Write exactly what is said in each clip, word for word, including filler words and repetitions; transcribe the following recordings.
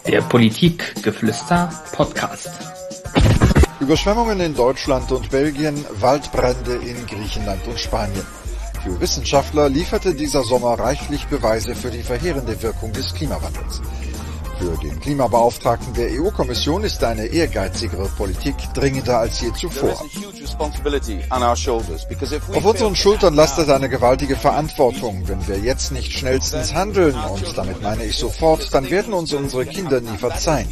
Der Politikgeflüster Podcast. Überschwemmungen in Deutschland und Belgien, Waldbrände in Griechenland und Spanien. Für Wissenschaftler lieferte dieser Sommer reichlich Beweise für die verheerende Wirkung des Klimawandels. Für den Klimabeauftragten der E U-Kommission ist eine ehrgeizigere Politik dringender als je zuvor. Auf unseren Schultern lastet eine gewaltige Verantwortung. Wenn wir jetzt nicht schnellstens handeln, und damit meine ich sofort, dann werden uns unsere Kinder nie verzeihen.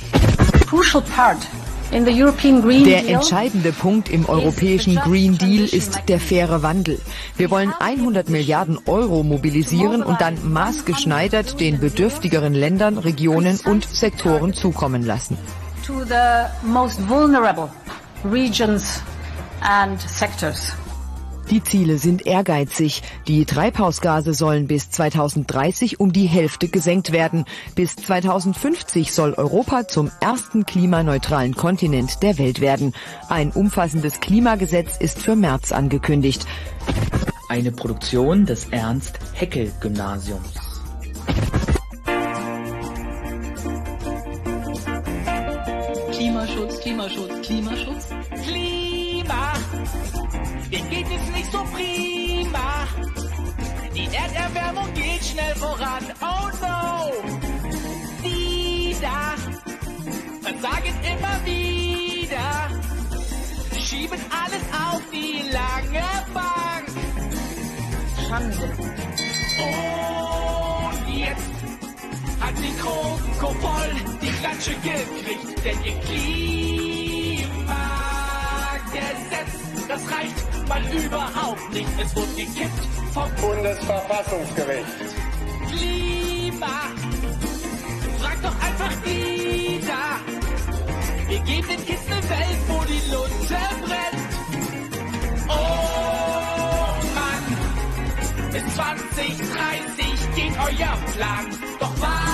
Der entscheidende Punkt im europäischen Green Deal ist der faire Wandel. Wir wollen hundert Milliarden Euro mobilisieren und dann maßgeschneidert den bedürftigeren Ländern, Regionen und Sektoren zukommen lassen. To the most vulnerable regions and sectors. Die Ziele sind ehrgeizig. Die Treibhausgase sollen bis zweitausenddreißig um die Hälfte gesenkt werden. Bis zweitausendfünfzig soll Europa zum ersten klimaneutralen Kontinent der Welt werden. Ein umfassendes Klimagesetz ist für März angekündigt. Eine Produktion des Ernst-Haeckel-Gymnasiums. Klimaschutz, Klimaschutz, Klimaschutz. Klima! Dem geht es nicht so prima. Die Erderwärmung geht schnell voran. Oh no! Die da versagen immer wieder. Schieben alles auf die lange Bank. Schande. Und jetzt hat die Krokopoll die Klatsche gekriegt. Denn ihr Klimagesetz, das reicht mal überhaupt nicht. Es wurde gekippt vom Bundesverfassungsgericht. Klima. Frag doch einfach die da. Wir geben den Kids eine Welt, wo die Lunte brennt. Oh Mann, bis zwanzig dreißig geht euer Plan. Doch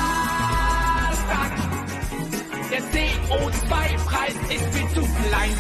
was dann? Der C O zwei Preis ist viel zu klein.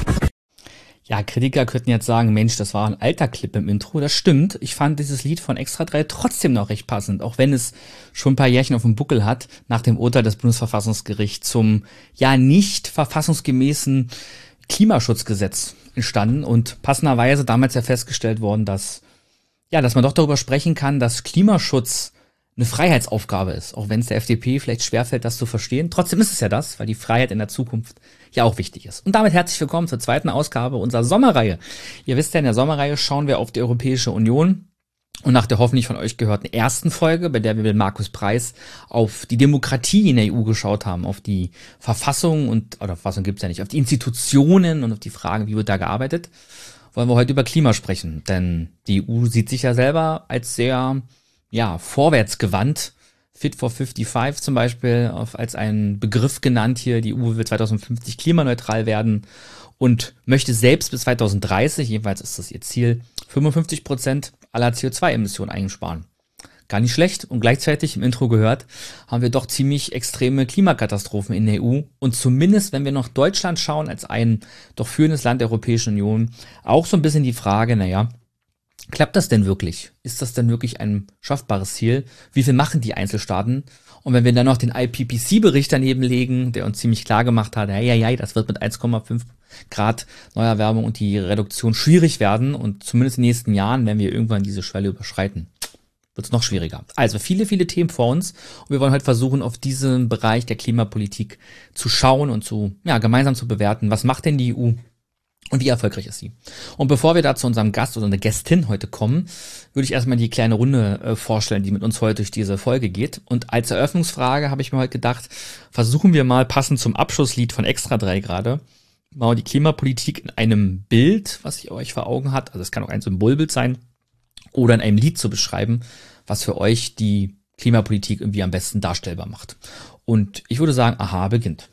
Ja, Kritiker könnten jetzt sagen, Mensch, das war ein alter Clip im Intro. Das stimmt. Ich fand dieses Lied von Extra drei trotzdem noch recht passend, auch wenn es schon ein paar Jährchen auf dem Buckel hat, nach dem Urteil des Bundesverfassungsgerichts zum ja nicht verfassungsgemäßen Klimaschutzgesetz entstanden und passenderweise damals ja festgestellt worden, dass ja, dass man doch darüber sprechen kann, dass Klimaschutz eine Freiheitsaufgabe ist, auch wenn es der F D P vielleicht schwerfällt, das zu verstehen. Trotzdem ist es ja das, weil die Freiheit in der Zukunft ja auch wichtig ist. Und damit herzlich willkommen zur zweiten Ausgabe unserer Sommerreihe. Ihr wisst ja, in der Sommerreihe schauen wir auf die Europäische Union und nach der hoffentlich von euch gehörten ersten Folge, bei der wir mit Markus Preis auf die Demokratie in der E U geschaut haben, auf die Verfassung und, oder Verfassung gibt's ja nicht, auf die Institutionen und auf die Fragen, wie wird da gearbeitet, wollen wir heute über Klima sprechen. Denn die E U sieht sich ja selber als sehr ja, vorwärtsgewandt, Fit for fünfundfünfzig zum Beispiel auf, als ein Begriff genannt hier, die E U will zweitausendfünfzig klimaneutral werden und möchte selbst bis zweitausenddreißig, jedenfalls ist das ihr Ziel, fünfundfünfzig Prozent aller C O zwei Emissionen einsparen. Gar nicht schlecht und gleichzeitig im Intro gehört, haben wir doch ziemlich extreme Klimakatastrophen in der E U und zumindest, wenn wir noch Deutschland schauen, als ein doch führendes Land der Europäischen Union, auch so ein bisschen die Frage, naja, klappt das denn wirklich? Ist das denn wirklich ein schaffbares Ziel? Wie viel machen die Einzelstaaten? Und wenn wir dann noch den I P C C-Bericht daneben legen, der uns ziemlich klar gemacht hat, ja, ja, ja, das wird mit eins Komma fünf Grad Neuerwärmung und die Reduktion schwierig werden und zumindest in den nächsten Jahren, wenn wir irgendwann diese Schwelle überschreiten, wird es noch schwieriger. Also viele, viele Themen vor uns und wir wollen heute versuchen, auf diesen Bereich der Klimapolitik zu schauen und zu, ja, gemeinsam zu bewerten. Was macht denn die E U? Und wie erfolgreich ist sie? Und bevor wir da zu unserem Gast oder einer Gästin heute kommen, würde ich erstmal die kleine Runde äh, vorstellen, die mit uns heute durch diese Folge geht. Und als Eröffnungsfrage habe ich mir heute gedacht, versuchen wir mal passend zum Abschlusslied von Extra drei gerade, mal die Klimapolitik in einem Bild, was ihr euch vor Augen habt, also es kann auch ein Symbolbild sein, oder in einem Lied zu beschreiben, was für euch die Klimapolitik irgendwie am besten darstellbar macht. Und ich würde sagen, Aha beginnt.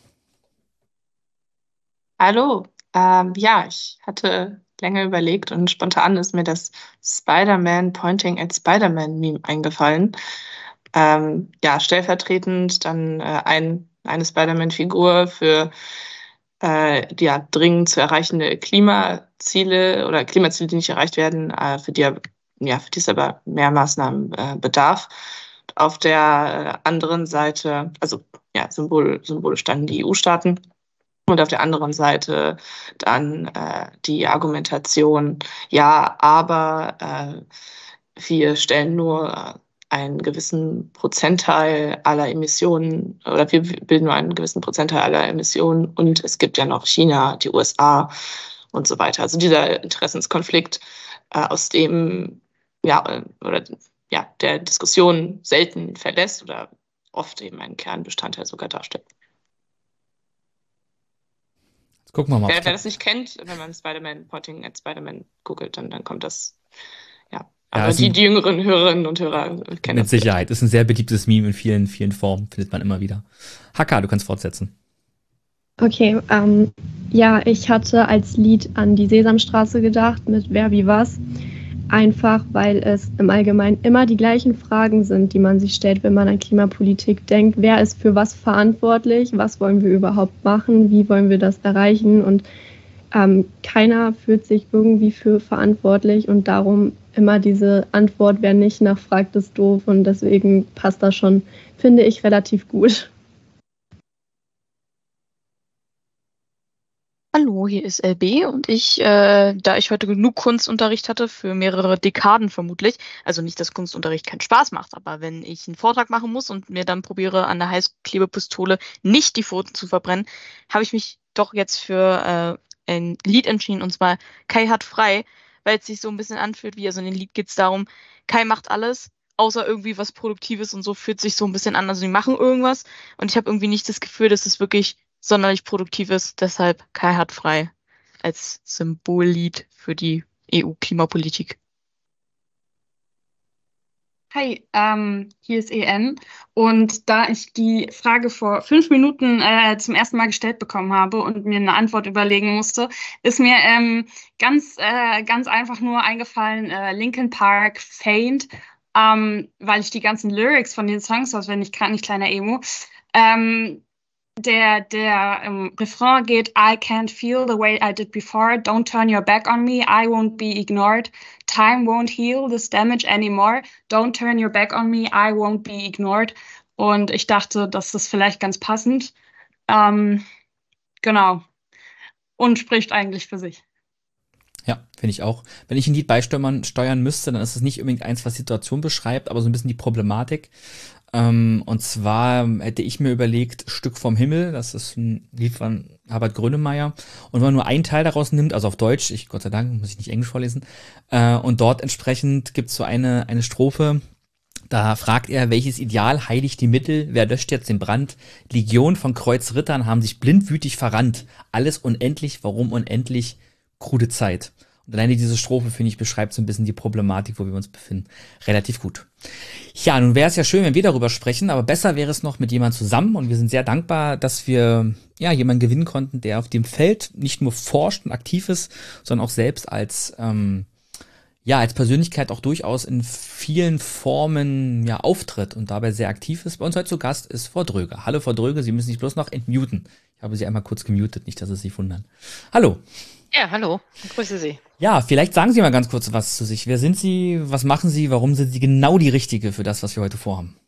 Hallo. Ähm, ja, ich hatte länger überlegt und spontan ist mir das Spider-Man Pointing at Spider-Man-Meme eingefallen. Ähm, ja, stellvertretend dann äh, ein, eine Spider-Man-Figur für äh, ja, dringend zu erreichende Klimaziele oder Klimaziele, die nicht erreicht werden, äh, für die, ja, für die es aber mehr Maßnahmen äh, bedarf. Auf der anderen Seite, also ja, Symbol, Symbole standen die E U-Staaten. Und auf der anderen Seite dann äh, die Argumentation, ja, aber äh, wir stellen nur einen gewissen Prozentteil aller Emissionen oder wir bilden nur einen gewissen Prozentteil aller Emissionen und es gibt ja noch China, die U S A und so weiter. Also dieser Interessenskonflikt, äh, aus dem ja oder ja der Diskussion selten verlässt oder oft eben einen Kernbestandteil sogar darstellt. Jetzt gucken wir mal. Wer, wer das nicht kennt, wenn man Spider-Man, Pointing at Spider-Man googelt, dann, dann kommt das, ja. Aber Ja, die, ein, die jüngeren Hörerinnen und Hörer kennen mit das. Sicherheit. Ist ein sehr beliebtes Meme in vielen, vielen Formen, findet man immer wieder. Haka, du kannst fortsetzen. Okay, ähm, ja, ich hatte als Lied an die Sesamstraße gedacht mit Wer wie was. Einfach, weil es im Allgemeinen immer die gleichen Fragen sind, die man sich stellt, wenn man an Klimapolitik denkt. Wer ist für was verantwortlich? Was wollen wir überhaupt machen? Wie wollen wir das erreichen? Und ähm, keiner fühlt sich irgendwie für verantwortlich und darum immer diese Antwort, wer nicht nachfragt, ist doof und deswegen passt das schon, finde ich, relativ gut. Hallo, hier ist L B und ich, äh, da ich heute genug Kunstunterricht hatte, für mehrere Dekaden vermutlich, also nicht, dass Kunstunterricht keinen Spaß macht, aber wenn ich einen Vortrag machen muss und mir dann probiere, an der Heißklebepistole nicht die Pfoten zu verbrennen, habe ich mich doch jetzt für äh, ein Lied entschieden, und zwar Kai hat frei, weil es sich so ein bisschen anfühlt wie, also in dem Lied geht es darum, Kai macht alles, außer irgendwie was Produktives und so fühlt sich so ein bisschen an, also die machen irgendwas und ich habe irgendwie nicht das Gefühl, dass es wirklich sonderlich produktiv ist, deshalb Kai hat frei als Symbollied für die E U-Klimapolitik. Hi, ähm, hier ist E N und da ich die Frage vor fünf Minuten äh, zum ersten Mal gestellt bekommen habe und mir eine Antwort überlegen musste, ist mir ähm, ganz, äh, ganz einfach nur eingefallen, äh, Linkin Park, Faint, ähm, weil ich die ganzen Lyrics von den Songs auswendig kann, nicht kleiner Emo, ähm, Der, der ähm, Refrain geht, I can't feel the way I did before. Don't turn your back on me. I won't be ignored. Time won't heal this damage anymore. Don't turn your back on me. I won't be ignored. Und ich dachte, das ist vielleicht ganz passend. Ähm, genau. Und spricht eigentlich für sich. Ja, finde ich auch. Wenn ich ein Lied beisteuern steuern müsste, dann ist es nicht unbedingt eins, was die Situation beschreibt, aber so ein bisschen die Problematik. Ähm, und zwar hätte ich mir überlegt, Stück vom Himmel, das ist ein Lied von Herbert Grönemeyer. Und wenn man nur einen Teil daraus nimmt, also auf Deutsch, ich Gott sei Dank, muss ich nicht Englisch vorlesen, äh, und dort entsprechend gibt es so eine, eine Strophe, da fragt er, welches Ideal heiligt die Mittel, wer löscht jetzt den Brand? Legion von Kreuzrittern haben sich blindwütig verrannt. Alles unendlich, warum unendlich? Krude Zeit. Und alleine diese Strophe, finde ich, beschreibt so ein bisschen die Problematik, wo wir uns befinden, relativ gut. Ja, nun wäre es ja schön, wenn wir darüber sprechen, aber besser wäre es noch mit jemandem zusammen und wir sind sehr dankbar, dass wir ja jemanden gewinnen konnten, der auf dem Feld nicht nur forscht und aktiv ist, sondern auch selbst als ähm, ja als Persönlichkeit auch durchaus in vielen Formen ja auftritt und dabei sehr aktiv ist. Bei uns heute zu Gast ist Frau Dröge. Hallo Frau Dröge, Sie müssen sich bloß noch entmuten. Ich habe Sie einmal kurz gemutet, nicht, dass Sie sich wundern. Hallo. Ja, hallo, ich grüße Sie. Ja, vielleicht sagen Sie mal ganz kurz was zu sich. Wer sind Sie, was machen Sie, warum sind Sie genau die Richtige für das, was wir heute vorhaben?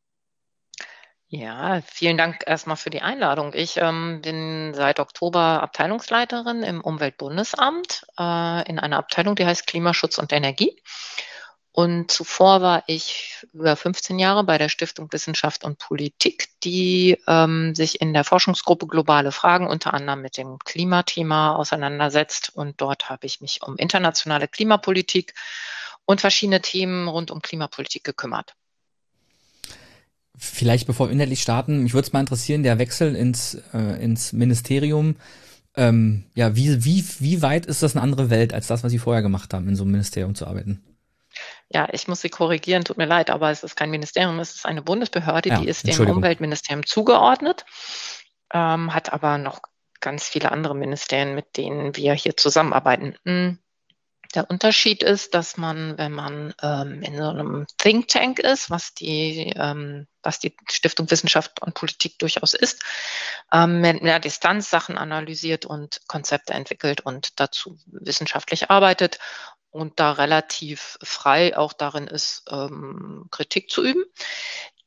Ja, vielen Dank erstmal für die Einladung. Ich ähm, bin seit Oktober Abteilungsleiterin im Umweltbundesamt äh, in einer Abteilung, die heißt Klimaschutz und Energie. Und zuvor war ich über fünfzehn Jahre bei der Stiftung Wissenschaft und Politik, die ähm, sich in der Forschungsgruppe Globale Fragen unter anderem mit dem Klimathema auseinandersetzt. Und dort habe ich mich um internationale Klimapolitik und verschiedene Themen rund um Klimapolitik gekümmert. Vielleicht bevor wir inhaltlich starten, mich würde es mal interessieren, der Wechsel ins, äh, ins Ministerium, ähm, ja, wie, wie, wie weit ist das eine andere Welt als das, was Sie vorher gemacht haben, in so einem Ministerium zu arbeiten? Ja, ich muss Sie korrigieren, tut mir leid, aber es ist kein Ministerium, es ist eine Bundesbehörde, Ja, die ist dem Umweltministerium zugeordnet, ähm, hat aber noch ganz viele andere Ministerien, mit denen wir hier zusammenarbeiten. Der Unterschied ist, dass man, wenn man ähm, in so einem Think Tank ist, was die, ähm, was die Stiftung Wissenschaft und Politik durchaus ist, ähm, mit mehr Distanz Sachen analysiert und Konzepte entwickelt und dazu wissenschaftlich arbeitet und da relativ frei auch darin ist, ähm, Kritik zu üben.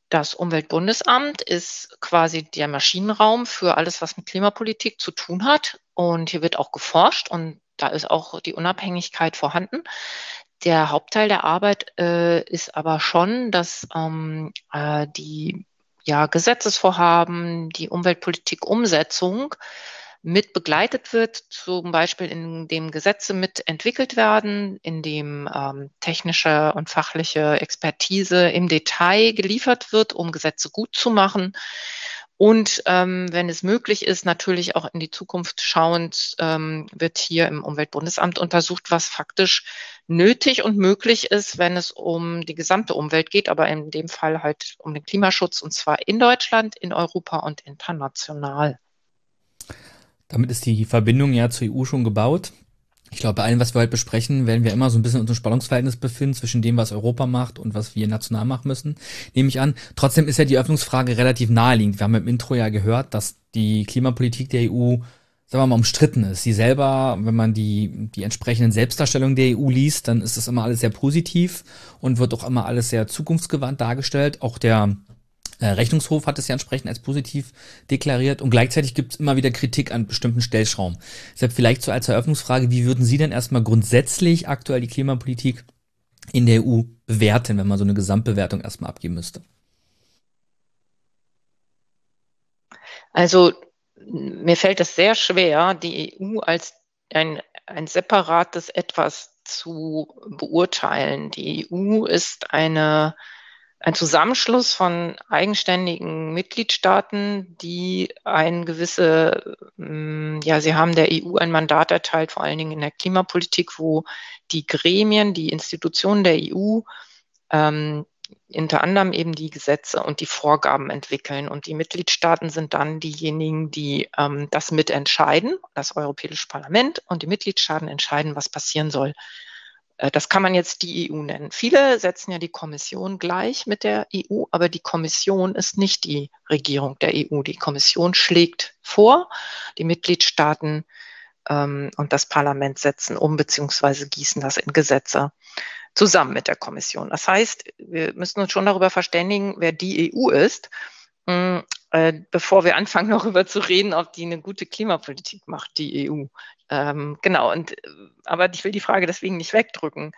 Das Umweltbundesamt ist quasi der Maschinenraum für alles, was mit Klimapolitik zu tun hat. Und hier wird auch geforscht und da ist auch die Unabhängigkeit vorhanden. Der Hauptteil der Arbeit äh, ist aber schon, dass ähm, äh, die ja, Gesetzesvorhaben, die Umweltpolitik-Umsetzung mit begleitet wird, zum Beispiel indem Gesetze mitentwickelt werden, indem ähm, technische und fachliche Expertise im Detail geliefert wird, um Gesetze gut zu machen. Und ähm, wenn es möglich ist, natürlich auch in die Zukunft schauend, ähm, wird hier im Umweltbundesamt untersucht, was faktisch nötig und möglich ist, wenn es um die gesamte Umwelt geht, aber in dem Fall halt um den Klimaschutz, und zwar in Deutschland, in Europa und international. Damit ist die Verbindung ja zur E U schon gebaut. Ich glaube, bei allem, was wir heute besprechen, werden wir immer so ein bisschen unter Spannungsverhältnis befinden zwischen dem, was Europa macht und was wir national machen müssen, nehme ich an. Trotzdem ist ja die Öffnungsfrage relativ naheliegend. Wir haben im Intro ja gehört, dass die Klimapolitik der E U, sagen wir mal, umstritten ist. Sie selber, wenn man die die entsprechenden Selbstdarstellungen der E U liest, dann ist das immer alles sehr positiv und wird auch immer alles sehr zukunftsgewandt dargestellt. Auch der äh, Rechnungshof hat es ja entsprechend als positiv deklariert und gleichzeitig gibt es immer wieder Kritik an bestimmten Stellschrauben. Deshalb vielleicht so als Eröffnungsfrage, wie würden Sie denn erstmal grundsätzlich aktuell die Klimapolitik in der E U bewerten, wenn man so eine Gesamtbewertung erstmal abgeben müsste? Also mir fällt es sehr schwer, die E U als ein, ein separates Etwas zu beurteilen. Die E U ist eine ein Zusammenschluss von eigenständigen Mitgliedstaaten, die ein gewisse, ja, sie haben der E U ein Mandat erteilt, vor allen Dingen in der Klimapolitik, wo die Gremien, die Institutionen der E U, ähm, unter anderem eben die Gesetze und die Vorgaben entwickeln. Und die Mitgliedstaaten sind dann diejenigen, die ähm, das mitentscheiden. Das Europäische Parlament und die Mitgliedstaaten entscheiden, was passieren soll. Das kann man jetzt die E U nennen. Viele setzen ja die Kommission gleich mit der E U, aber die Kommission ist nicht die Regierung der E U. Die Kommission schlägt vor, die Mitgliedstaaten ähm, und das Parlament setzen um bzw. gießen das in Gesetze zusammen mit der Kommission. Das heißt, wir müssen uns schon darüber verständigen, wer die E U ist, mh, äh, bevor wir anfangen, darüber zu reden, ob die eine gute Klimapolitik macht, die E U. Ähm, genau, und aber ich will die Frage deswegen nicht wegdrücken.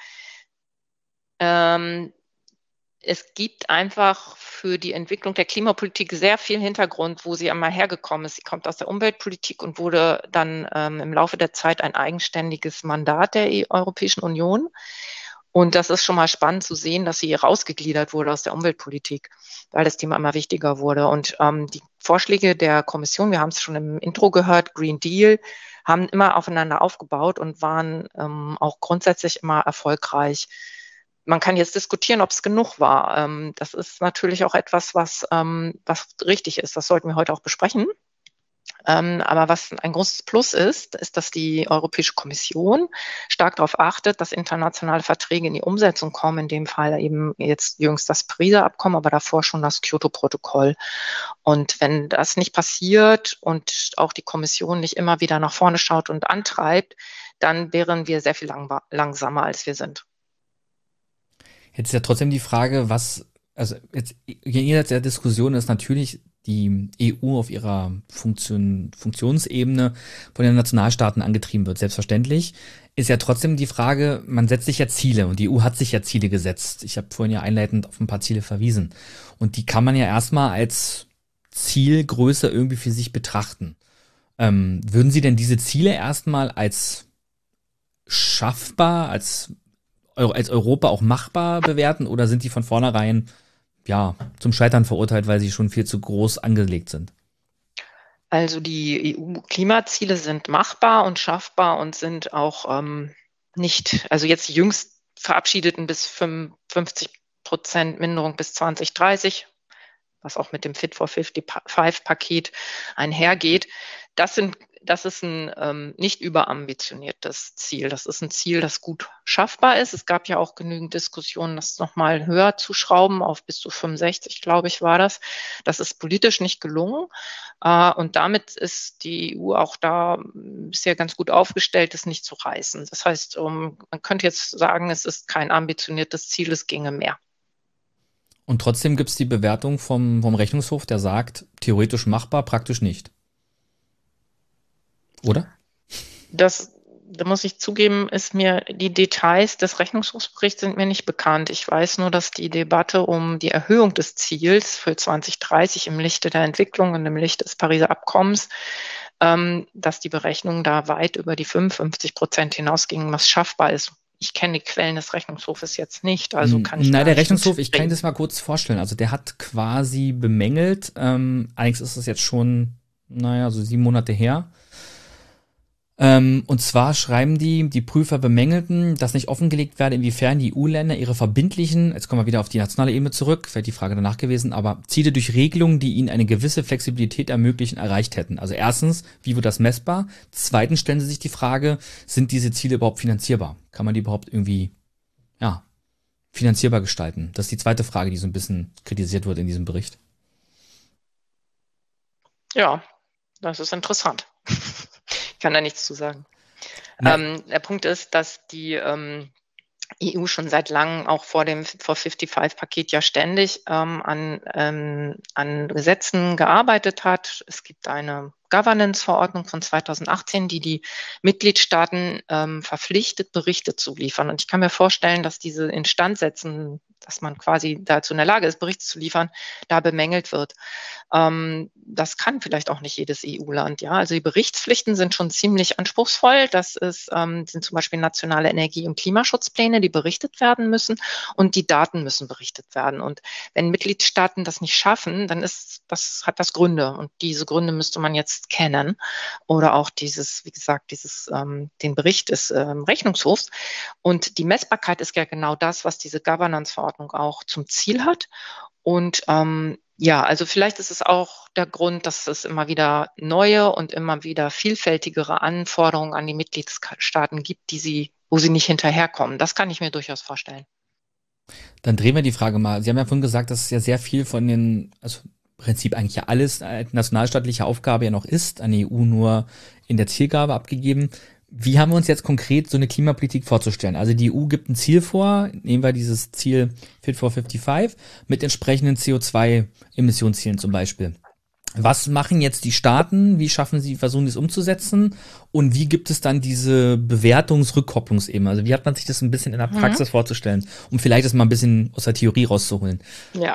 Ähm, es gibt einfach für die Entwicklung der Klimapolitik sehr viel Hintergrund, wo sie einmal hergekommen ist. Sie kommt aus der Umweltpolitik und wurde dann ähm, im Laufe der Zeit ein eigenständiges Mandat der Europäischen Union. Und das ist schon mal spannend zu sehen, dass sie rausgegliedert wurde aus der Umweltpolitik, weil das Thema immer wichtiger wurde. Und ähm, die Vorschläge der Kommission, wir haben es schon im Intro gehört, Green Deal, haben immer aufeinander aufgebaut und waren ähm, auch grundsätzlich immer erfolgreich. Man kann jetzt diskutieren, ob es genug war. Ähm, das ist natürlich auch etwas, was, ähm, was richtig ist. Das sollten wir heute auch besprechen. Ähm, aber was ein großes Plus ist, ist, dass die Europäische Kommission stark darauf achtet, dass internationale Verträge in die Umsetzung kommen. In dem Fall eben jetzt jüngst das Pariser Abkommen, aber davor schon das Kyoto-Protokoll. Und wenn das nicht passiert und auch die Kommission nicht immer wieder nach vorne schaut und antreibt, dann wären wir sehr viel lang- langsamer, als wir sind. Jetzt ist ja trotzdem die Frage, was, also jetzt jenseits der Diskussion ist natürlich die E U auf ihrer Funktion, Funktionsebene von den Nationalstaaten angetrieben wird. Selbstverständlich ist ja trotzdem die Frage, man setzt sich ja Ziele und die E U hat sich ja Ziele gesetzt. Ich habe vorhin ja einleitend auf ein paar Ziele verwiesen. Und die kann man ja erstmal als Zielgröße irgendwie für sich betrachten. Ähm, würden Sie denn diese Ziele erstmal als schaffbar, als, als Europa auch machbar bewerten oder sind die von vornherein ja, zum Scheitern verurteilt, weil sie schon viel zu groß angelegt sind? Also die E U-Klimaziele sind machbar und schaffbar und sind auch ähm, nicht, also jetzt jüngst verabschiedeten bis fünfundfünfzig Prozent Minderung bis zwanzig dreißig, was auch mit dem Fit for fünfundfünfzig-Paket einhergeht. Das sind Das ist ein ähm, nicht überambitioniertes Ziel. Das ist ein Ziel, das gut schaffbar ist. Es gab ja auch genügend Diskussionen, das nochmal höher zu schrauben, auf bis zu fünfundsechzig, glaube ich, war das. Das ist politisch nicht gelungen. Äh, und damit ist die E U auch da bisher ganz gut aufgestellt, es nicht zu reißen. Das heißt, um, man könnte jetzt sagen, es ist kein ambitioniertes Ziel, es ginge mehr. Und trotzdem gibt es die Bewertung vom, vom Rechnungshof, der sagt, theoretisch machbar, praktisch nicht. Oder? Das, da muss ich zugeben, ist mir die Details des Rechnungshofsberichts sind mir nicht bekannt. Ich weiß nur, dass die Debatte um die Erhöhung des Ziels für zwanzig dreißig im Lichte der Entwicklung und im Lichte des Pariser Abkommens, ähm, dass die Berechnungen da weit über die fünfundfünfzig Prozent hinausgingen, was schaffbar ist. Ich kenne die Quellen des Rechnungshofes jetzt nicht, also kann ich Na, da der nicht Rechnungshof, ich kann mitreden. Ihnen das mal kurz vorstellen. Also der hat quasi bemängelt, ähm, allerdings ist es jetzt schon, naja, so sieben Monate her. Ähm, und zwar schreiben die, die Prüfer bemängelten, dass nicht offengelegt werde, inwiefern die E U-Länder ihre verbindlichen, jetzt kommen wir wieder auf die nationale Ebene zurück, wäre die Frage danach gewesen, aber Ziele durch Regelungen, die ihnen eine gewisse Flexibilität ermöglichen, erreicht hätten. Also erstens, wie wird das messbar? Zweitens stellen sie sich die Frage, sind diese Ziele überhaupt finanzierbar? Kann man die überhaupt irgendwie, ja, finanzierbar gestalten? Das ist die zweite Frage, die so ein bisschen kritisiert wird in diesem Bericht. Ja, das ist interessant. Ich kann da nichts zu sagen. Nein. Ähm, der Punkt ist, dass die ähm, E U schon seit langem auch vor dem Fit for fünfundfünfzig-Paket ja ständig ähm, an, ähm, an Gesetzen gearbeitet hat. Es gibt eine Governance-Verordnung von zweitausendachtzehn, die die Mitgliedstaaten ähm, verpflichtet, Berichte zu liefern. Und ich kann mir vorstellen, dass diese Instandsetzen, dass man quasi dazu in der Lage ist, Berichte zu liefern, da bemängelt wird. Ähm, das kann vielleicht auch nicht jedes E U-Land. Ja, also die Berichtspflichten sind schon ziemlich anspruchsvoll. Das ist, ähm, sind zum Beispiel nationale Energie- und Klimaschutzpläne, die berichtet werden müssen, und die Daten müssen berichtet werden. Und wenn Mitgliedstaaten das nicht schaffen, dann ist das, hat das Gründe. Und diese Gründe müsste man jetzt kennen. Oder auch dieses, wie gesagt, dieses, ähm, den Bericht des ähm, Rechnungshofs. Und die Messbarkeit ist ja genau das, was diese Governance-Verordnung auch zum Ziel hat. Und ähm, ja, also vielleicht ist es auch der Grund, dass es immer wieder neue und immer wieder vielfältigere Anforderungen an die Mitgliedstaaten gibt, die sie, wo sie nicht hinterherkommen. Das kann ich mir durchaus vorstellen. Dann drehen wir die Frage mal. Sie haben ja vorhin gesagt, dass es ja sehr viel von den, also im Prinzip eigentlich ja alles eine nationalstaatliche Aufgabe ja noch ist, an die E U nur in der Zielgabe abgegeben. Wie haben wir uns jetzt konkret so eine Klimapolitik vorzustellen? Also die E U gibt ein Ziel vor, nehmen wir dieses Ziel Fit for fünfundfünfzig mit entsprechenden C O zwei Emissionszielen zum Beispiel. Was machen jetzt die Staaten? Wie schaffen sie, versuchen das umzusetzen? Und wie gibt es dann diese Bewertungsrückkopplungsebene? Also wie hat man sich das ein bisschen in der Praxis mhm. vorzustellen, um vielleicht das mal ein bisschen aus der Theorie rauszuholen? Ja.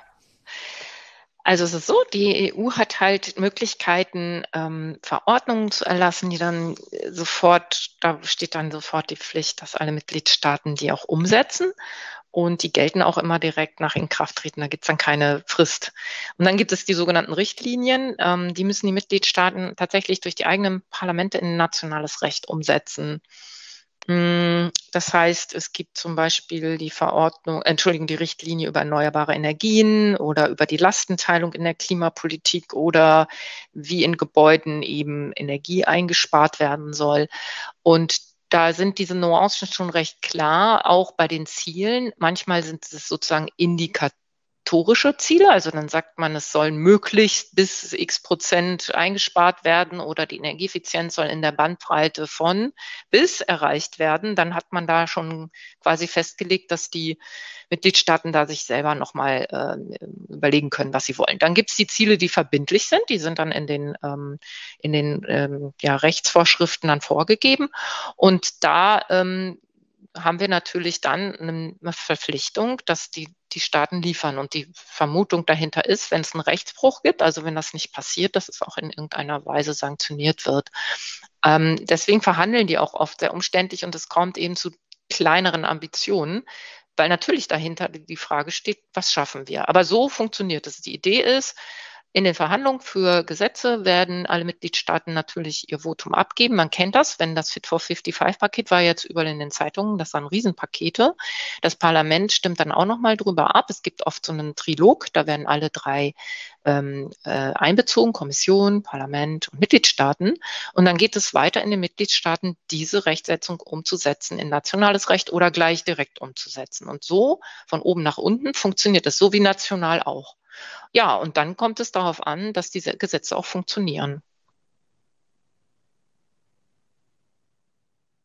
Also es ist so, die E U hat halt Möglichkeiten, ähm, Verordnungen zu erlassen, die dann sofort, da besteht dann sofort die Pflicht, dass alle Mitgliedstaaten die auch umsetzen. Und die gelten auch immer direkt nach Inkrafttreten. Da gibt es dann keine Frist. Und dann gibt es die sogenannten Richtlinien. Ähm, die müssen die Mitgliedstaaten tatsächlich durch die eigenen Parlamente in nationales Recht umsetzen. Das heißt, es gibt zum Beispiel die Verordnung, Entschuldigung, die Richtlinie über erneuerbare Energien oder über die Lastenteilung in der Klimapolitik oder wie in Gebäuden eben Energie eingespart werden soll. Und da sind diese Nuancen schon recht klar, auch bei den Zielen. Manchmal sind es sozusagen indikatorische Ziele, also dann sagt man, es sollen möglichst bis x Prozent eingespart werden oder die Energieeffizienz soll in der Bandbreite von bis erreicht werden. Dann hat man da schon quasi festgelegt, dass die Mitgliedstaaten da sich selber nochmal äh, überlegen können, was sie wollen. Dann gibt es die Ziele, die verbindlich sind, die sind dann in den, ähm, in den ähm, ja, Rechtsvorschriften dann vorgegeben. Und da ähm, haben wir natürlich dann eine Verpflichtung, dass die, die Staaten liefern. Und die Vermutung dahinter ist, wenn es einen Rechtsbruch gibt, also wenn das nicht passiert, dass es auch in irgendeiner Weise sanktioniert wird. Ähm, deswegen verhandeln die auch oft sehr umständlich und es kommt eben zu kleineren Ambitionen, weil natürlich dahinter die Frage steht, was schaffen wir? Aber so funktioniert es. Die Idee ist, in den Verhandlungen für Gesetze werden alle Mitgliedstaaten natürlich ihr Votum abgeben. Man kennt das, wenn das Fit for fünfundfünfzig-Paket war jetzt überall in den Zeitungen, das waren Riesenpakete. Das Parlament stimmt dann auch nochmal drüber ab. Es gibt oft so einen Trilog, da werden alle drei ähm, äh, einbezogen, Kommission, Parlament und Mitgliedstaaten. Und dann geht es weiter in den Mitgliedstaaten, diese Rechtsetzung umzusetzen in nationales Recht oder gleich direkt umzusetzen. Und so von oben nach unten funktioniert es, so wie national auch. Ja, und dann kommt es darauf an, dass diese Gesetze auch funktionieren.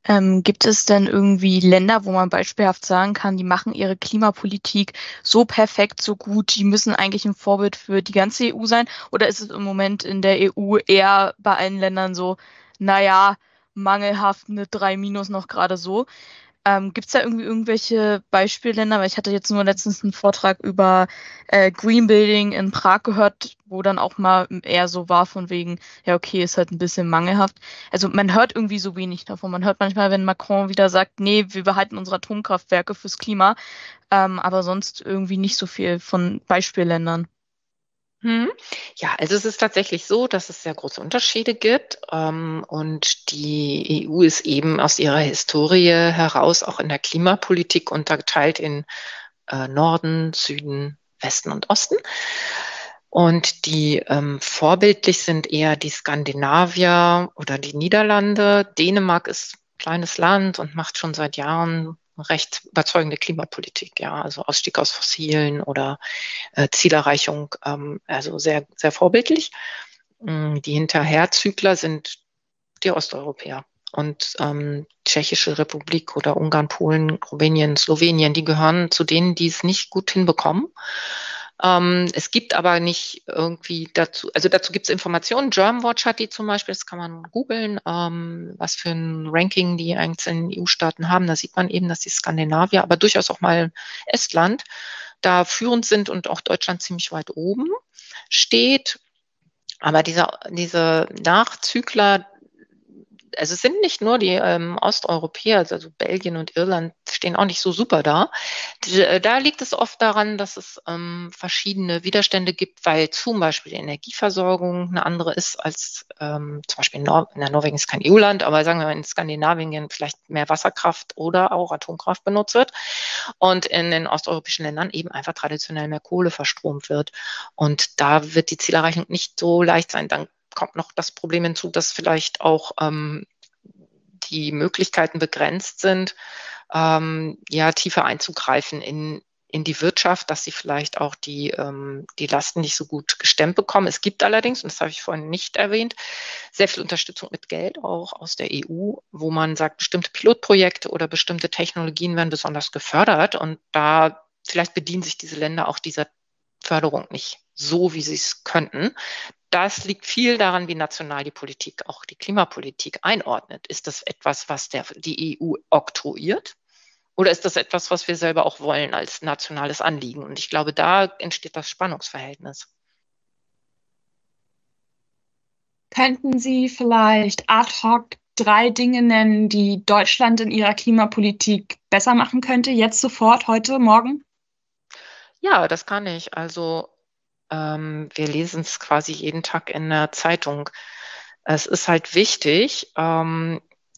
Ähm, gibt es denn irgendwie Länder, wo man beispielhaft sagen kann, die machen ihre Klimapolitik so perfekt, so gut, die müssen eigentlich ein Vorbild für die ganze E U sein? Oder ist es im Moment in der E U eher bei allen Ländern so, naja, mangelhaft eine drei minus noch gerade so? Ähm, gibt es da irgendwie irgendwelche Beispielländer? Weil ich hatte jetzt nur letztens einen Vortrag über äh, Green Building in Prag gehört, wo dann auch mal eher so war von wegen, ja okay, ist halt ein bisschen mangelhaft. Also man hört irgendwie so wenig davon. Man hört manchmal, wenn Macron wieder sagt, nee, wir behalten unsere Atomkraftwerke fürs Klima, ähm, aber sonst irgendwie nicht so viel von Beispielländern. Hm. Ja, also es ist tatsächlich so, dass es sehr große Unterschiede gibt. Ähm, und die E U ist eben aus ihrer Historie heraus auch in der Klimapolitik unterteilt in äh, Norden, Süden, Westen und Osten. Und die ähm, vorbildlich sind eher die Skandinavier oder die Niederlande. Dänemark ist ein kleines Land und macht schon seit Jahren recht überzeugende Klimapolitik, ja, also Ausstieg aus Fossilen oder äh, Zielerreichung, ähm, also sehr, sehr vorbildlich. Die Hinterherzügler sind die Osteuropäer. Und ähm, Tschechische Republik oder Ungarn, Polen, Rumänien, Slowenien, die gehören zu denen, die es nicht gut hinbekommen. Ähm, es gibt aber nicht irgendwie dazu, also dazu gibt es Informationen. Germanwatch hat die zum Beispiel, das kann man googeln, ähm, was für ein Ranking die einzelnen E U-Staaten haben. Da sieht man eben, dass die Skandinavier, aber durchaus auch mal Estland, da führend sind und auch Deutschland ziemlich weit oben steht. Aber diese, diese Nachzügler, also es sind nicht nur die ähm, Osteuropäer, also Belgien und Irland stehen auch nicht so super da. Die, äh, da liegt es oft daran, dass es ähm, verschiedene Widerstände gibt, weil zum Beispiel die Energieversorgung eine andere ist als ähm, zum Beispiel in, Nor in der Norwegen ist kein E U-Land, aber sagen wir mal in Skandinavien vielleicht mehr Wasserkraft oder auch Atomkraft benutzt wird und in den osteuropäischen Ländern eben einfach traditionell mehr Kohle verstromt wird. Und da wird die Zielerreichung nicht so leicht sein. Dann kommt noch das Problem hinzu, dass vielleicht auch ähm, die Möglichkeiten begrenzt sind, ähm, ja, tiefer einzugreifen in, in die Wirtschaft, dass sie vielleicht auch die, ähm, die Lasten nicht so gut gestemmt bekommen. Es gibt allerdings, und das habe ich vorhin nicht erwähnt, sehr viel Unterstützung mit Geld auch aus der E U, wo man sagt, bestimmte Pilotprojekte oder bestimmte Technologien werden besonders gefördert. Und da vielleicht bedienen sich diese Länder auch dieser Förderung nicht so, wie sie es könnten. Das liegt viel daran, wie national die Politik, auch die Klimapolitik einordnet. Ist das etwas, was der, die E U oktroyiert? Oder ist das etwas, was wir selber auch wollen als nationales Anliegen? Und ich glaube, da entsteht das Spannungsverhältnis. Könnten Sie vielleicht ad hoc drei Dinge nennen, die Deutschland in ihrer Klimapolitik besser machen könnte? Jetzt sofort, heute, morgen? Ja, das kann ich. Also ähm, wir lesen es quasi jeden Tag in der Zeitung. Es ist halt wichtig, ähm,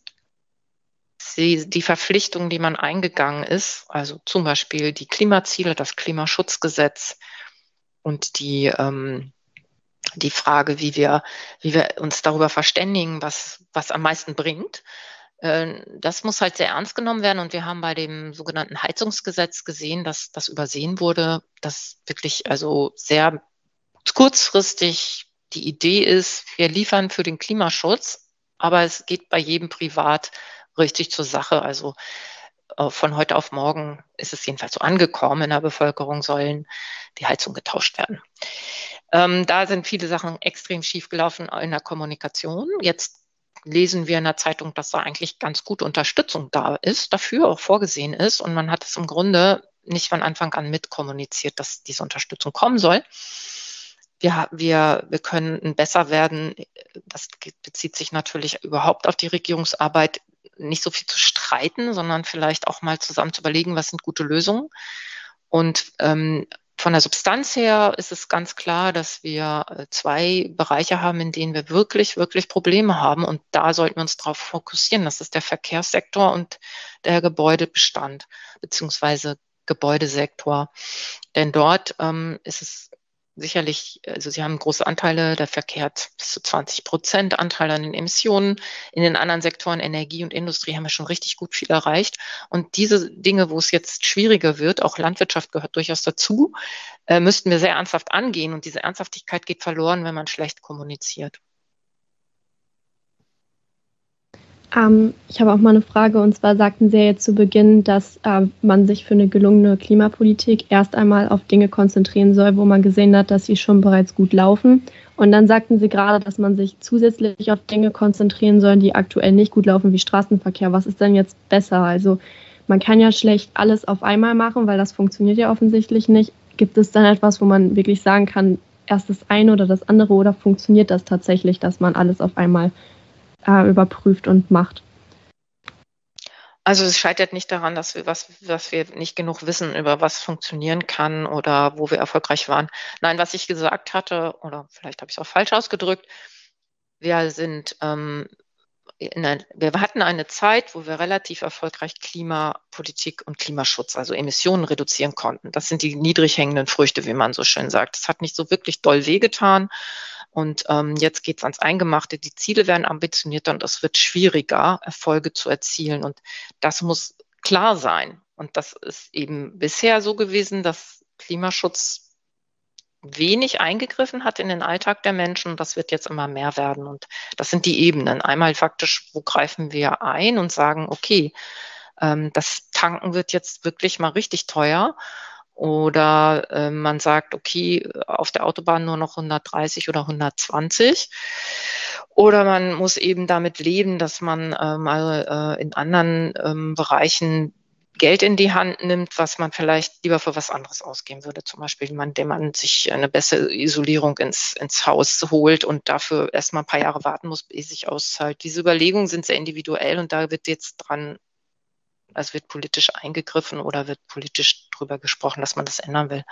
die, die Verpflichtung, die man eingegangen ist, also zum Beispiel die Klimaziele, das Klimaschutzgesetz und die, ähm, die Frage, wie wir, wie wir uns darüber verständigen, was, was am meisten bringt. Das muss halt sehr ernst genommen werden. Und wir haben bei dem sogenannten Heizungsgesetz gesehen, dass das übersehen wurde, dass wirklich also sehr kurzfristig die Idee ist, wir liefern für den Klimaschutz, aber es geht bei jedem privat richtig zur Sache. Also von heute auf morgen ist es jedenfalls so angekommen, in der Bevölkerung sollen die Heizungen getauscht werden. Ähm, da sind viele Sachen extrem schief gelaufen in der Kommunikation. Jetzt lesen wir in der Zeitung, dass da eigentlich ganz gute Unterstützung da ist, dafür auch vorgesehen ist. Und man hat es im Grunde nicht von Anfang an mitkommuniziert, dass diese Unterstützung kommen soll. Wir, wir, wir können besser werden. Das bezieht sich natürlich überhaupt auf die Regierungsarbeit, nicht so viel zu streiten, sondern vielleicht auch mal zusammen zu überlegen, was sind gute Lösungen. Und ähm, von der Substanz her ist es ganz klar, dass wir zwei Bereiche haben, in denen wir wirklich, wirklich Probleme haben. Und da sollten wir uns darauf fokussieren. Das ist der Verkehrssektor und der Gebäudebestand beziehungsweise Gebäudesektor. Denn dort ähm, ist es sicherlich, also sie haben große Anteile, der Verkehr hat bis zu zwanzig Prozent Anteil an den Emissionen. In den anderen Sektoren, Energie und Industrie, haben wir schon richtig gut viel erreicht. Und diese Dinge, wo es jetzt schwieriger wird, auch Landwirtschaft gehört durchaus dazu, äh, müssten wir sehr ernsthaft angehen. Und diese Ernsthaftigkeit geht verloren, wenn man schlecht kommuniziert. Ähm, ich habe auch mal eine Frage, und zwar sagten Sie ja jetzt zu Beginn, dass äh, man sich für eine gelungene Klimapolitik erst einmal auf Dinge konzentrieren soll, wo man gesehen hat, dass sie schon bereits gut laufen. Und dann sagten Sie gerade, dass man sich zusätzlich auf Dinge konzentrieren soll, die aktuell nicht gut laufen, wie Straßenverkehr. Was ist denn jetzt besser? Also man kann ja schlecht alles auf einmal machen, weil das funktioniert ja offensichtlich nicht. Gibt es dann etwas, wo man wirklich sagen kann, erst das eine oder das andere, oder funktioniert das tatsächlich, dass man alles auf einmal äh, überprüft und macht? Also es scheitert nicht daran, dass wir was, was wir nicht genug wissen, über was funktionieren kann oder wo wir erfolgreich waren. Nein, was ich gesagt hatte, oder vielleicht habe ich es auch falsch ausgedrückt, wir sind ähm, in ein, wir hatten eine Zeit, wo wir relativ erfolgreich Klimapolitik und Klimaschutz, also Emissionen reduzieren konnten. Das sind die niedrig hängenden Früchte, wie man so schön sagt. Das hat nicht so wirklich doll wehgetan. Und ähm, jetzt geht es ans Eingemachte. Die Ziele werden ambitionierter und es wird schwieriger, Erfolge zu erzielen. Und das muss klar sein. Und das ist eben bisher so gewesen, dass Klimaschutz wenig eingegriffen hat in den Alltag der Menschen. Das wird jetzt immer mehr werden. Und das sind die Ebenen. Einmal faktisch, wo greifen wir ein und sagen, okay, ähm, das Tanken wird jetzt wirklich mal richtig teuer. Oder äh, man sagt, okay, auf der Autobahn nur noch hundertdreißig oder hundertzwanzig. Oder man muss eben damit leben, dass man äh, mal äh, in anderen ähm, Bereichen Geld in die Hand nimmt, was man vielleicht lieber für was anderes ausgeben würde. Zum Beispiel, man, indem man sich eine bessere Isolierung ins, ins Haus holt und dafür erstmal ein paar Jahre warten muss, ehe sich auszahlt. Diese Überlegungen sind sehr individuell und da wird jetzt dran, es wird politisch eingegriffen oder wird politisch drüber gesprochen, dass man das ändern will.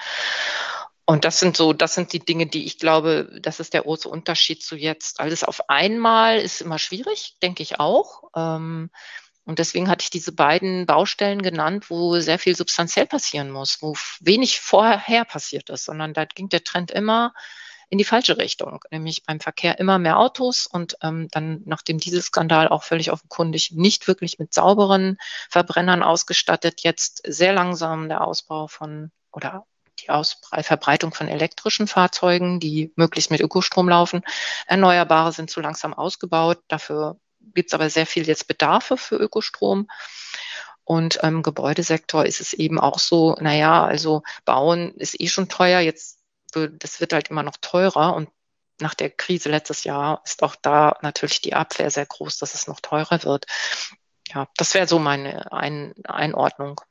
Und das sind so, das sind die Dinge, die ich glaube, das ist der große Unterschied zu jetzt. Alles auf einmal ist immer schwierig, denke ich auch. Und deswegen hatte ich diese beiden Baustellen genannt, wo sehr viel substanziell passieren muss, wo wenig vorher passiert ist, sondern da ging der Trend immer in die falsche Richtung, nämlich beim Verkehr immer mehr Autos und ähm, dann nach dem Dieselskandal auch völlig offenkundig nicht wirklich mit sauberen Verbrennern ausgestattet, jetzt sehr langsam der Ausbau von oder die Ausbre- Verbreitung von elektrischen Fahrzeugen, die möglichst mit Ökostrom laufen. Erneuerbare sind zu langsam ausgebaut, dafür gibt es aber sehr viel jetzt Bedarfe für Ökostrom. Und im ähm, Gebäudesektor ist es eben auch so, naja, also bauen ist eh schon teuer, jetzt das wird halt immer noch teurer und nach der Krise letztes Jahr ist auch da natürlich die Abwehr sehr groß, dass es noch teurer wird. Ja, das wäre so meine Ein- Einordnung.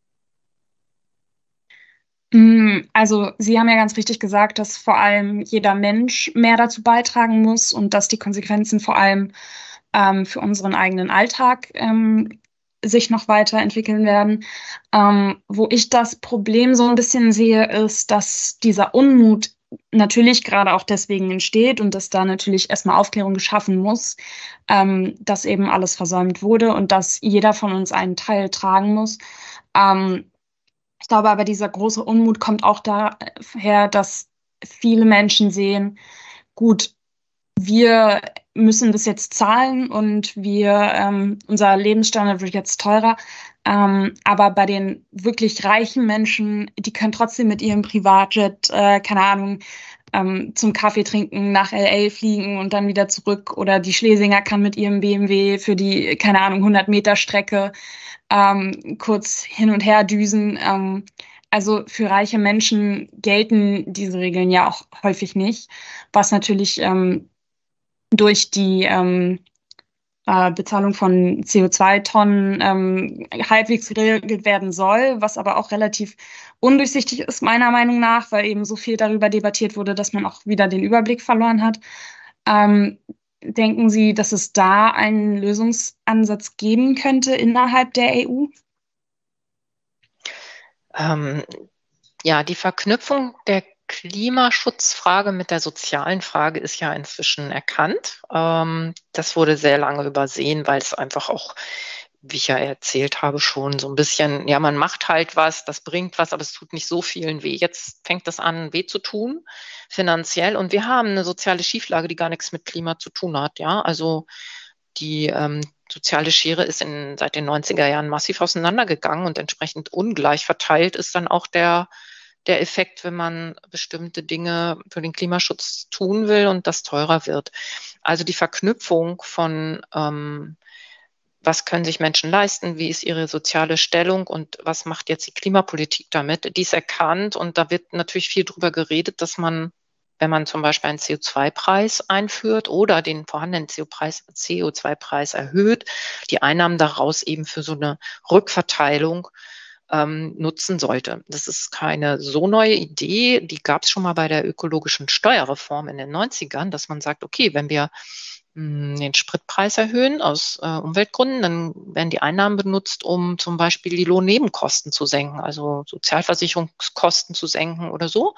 Also Sie haben ja ganz richtig gesagt, dass vor allem jeder Mensch mehr dazu beitragen muss und dass die Konsequenzen vor allem ähm, für unseren eigenen Alltag ähm, sich noch weiterentwickeln werden. Ähm, wo ich das Problem so ein bisschen sehe, ist, dass dieser Unmut natürlich gerade auch deswegen entsteht und dass da natürlich erstmal Aufklärung geschaffen muss, ähm, dass eben alles versäumt wurde und dass jeder von uns einen Teil tragen muss. Ähm, ich glaube aber, dieser große Unmut kommt auch daher, dass viele Menschen sehen, gut, wir müssen das jetzt zahlen und wir, ähm, unser Lebensstandard wird jetzt teurer. Ähm, aber bei den wirklich reichen Menschen, die können trotzdem mit ihrem Privatjet, äh, keine Ahnung, ähm, zum Kaffee trinken, nach L A fliegen und dann wieder zurück. Oder die Schlesinger kann mit ihrem B M W für die, keine Ahnung, hundert Meter Strecke ähm, kurz hin und her düsen. Ähm, also für reiche Menschen gelten diese Regeln ja auch häufig nicht, was natürlich ähm, durch die ähm, äh, Bezahlung von C O zwei Tonnen ähm, halbwegs geregelt werden soll, was aber auch relativ undurchsichtig ist, meiner Meinung nach, weil eben so viel darüber debattiert wurde, dass man auch wieder den Überblick verloren hat. Ähm, denken Sie, dass es da einen Lösungsansatz geben könnte innerhalb der E U? Ähm, ja, die Verknüpfung der Klimaschutzfrage mit der sozialen Frage ist ja inzwischen erkannt. Ähm, das wurde sehr lange übersehen, weil es einfach auch, wie ich ja erzählt habe, schon so ein bisschen, ja, man macht halt was, das bringt was, aber es tut nicht so vielen weh. Jetzt fängt es an, weh zu tun, finanziell. Und wir haben eine soziale Schieflage, die gar nichts mit Klima zu tun hat. Ja, also die ähm, soziale Schere ist in, seit den neunziger Jahren massiv auseinandergegangen und entsprechend ungleich verteilt ist dann auch der der Effekt, wenn man bestimmte Dinge für den Klimaschutz tun will und das teurer wird. Also die Verknüpfung von ähm, was können sich Menschen leisten, wie ist ihre soziale Stellung und was macht jetzt die Klimapolitik damit, die ist erkannt und da wird natürlich viel drüber geredet, dass man, wenn man zum Beispiel einen C O zwei Preis einführt oder den vorhandenen C O zwei Preis erhöht, die Einnahmen daraus eben für so eine Rückverteilung ähm, nutzen sollte. Das ist keine so neue Idee, die gab es schon mal bei der ökologischen Steuerreform in den neunzigern, dass man sagt, okay, wenn wir den Spritpreis erhöhen aus äh, Umweltgründen, dann werden die Einnahmen benutzt, um zum Beispiel die Lohnnebenkosten zu senken, also Sozialversicherungskosten zu senken oder so.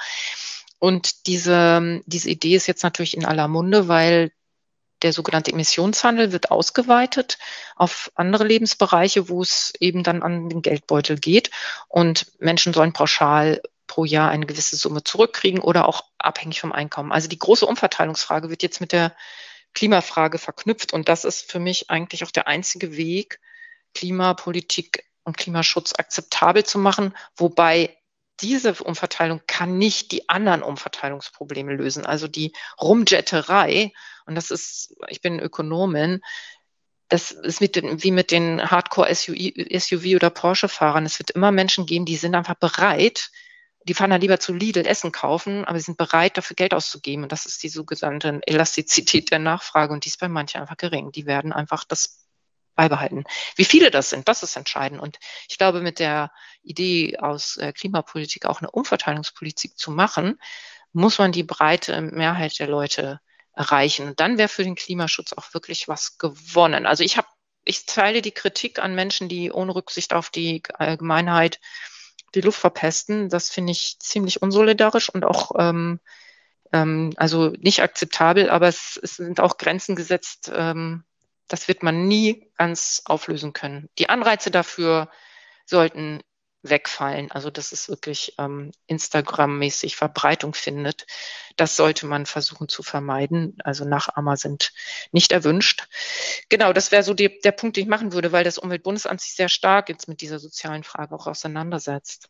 Und diese, diese Idee ist jetzt natürlich in aller Munde, weil der sogenannte Emissionshandel wird ausgeweitet auf andere Lebensbereiche, wo es eben dann an den Geldbeutel geht. Und Menschen sollen pauschal pro Jahr eine gewisse Summe zurückkriegen oder auch abhängig vom Einkommen. Also die große Umverteilungsfrage wird jetzt mit der Klimafrage verknüpft. Und das ist für mich eigentlich auch der einzige Weg, Klimapolitik und Klimaschutz akzeptabel zu machen, wobei diese Umverteilung kann nicht die anderen Umverteilungsprobleme lösen. Also die Rumjetterei, und das ist, ich bin Ökonomin, das ist mit den, wie mit den Hardcore-S U V- oder Porsche-Fahrern. Es wird immer Menschen geben, die sind einfach bereit, die fahren dann lieber zu Lidl Essen kaufen, aber sie sind bereit, dafür Geld auszugeben. Und das ist die sogenannte Elastizität der Nachfrage. Und die ist bei manchen einfach gering. Die werden einfach das beibehalten. Wie viele das sind, das ist entscheidend. Und ich glaube, mit der Idee aus äh, Klimapolitik auch eine Umverteilungspolitik zu machen, muss man die breite Mehrheit der Leute erreichen. Und dann wäre für den Klimaschutz auch wirklich was gewonnen. Also ich habe, ich teile die Kritik an Menschen, die ohne Rücksicht auf die Allgemeinheit die Luft verpesten. Das finde ich ziemlich unsolidarisch und auch ähm, ähm, also nicht akzeptabel, aber es, es sind auch Grenzen gesetzt. Ähm, das wird man nie ganz auflösen können. Die Anreize dafür sollten wegfallen. Also dass es wirklich ähm, Instagram-mäßig Verbreitung findet. Das sollte man versuchen zu vermeiden. Also Nachahmer sind nicht erwünscht. Genau, das wäre so die, der Punkt, den ich machen würde, weil das Umweltbundesamt sich sehr stark jetzt mit dieser sozialen Frage auch auseinandersetzt.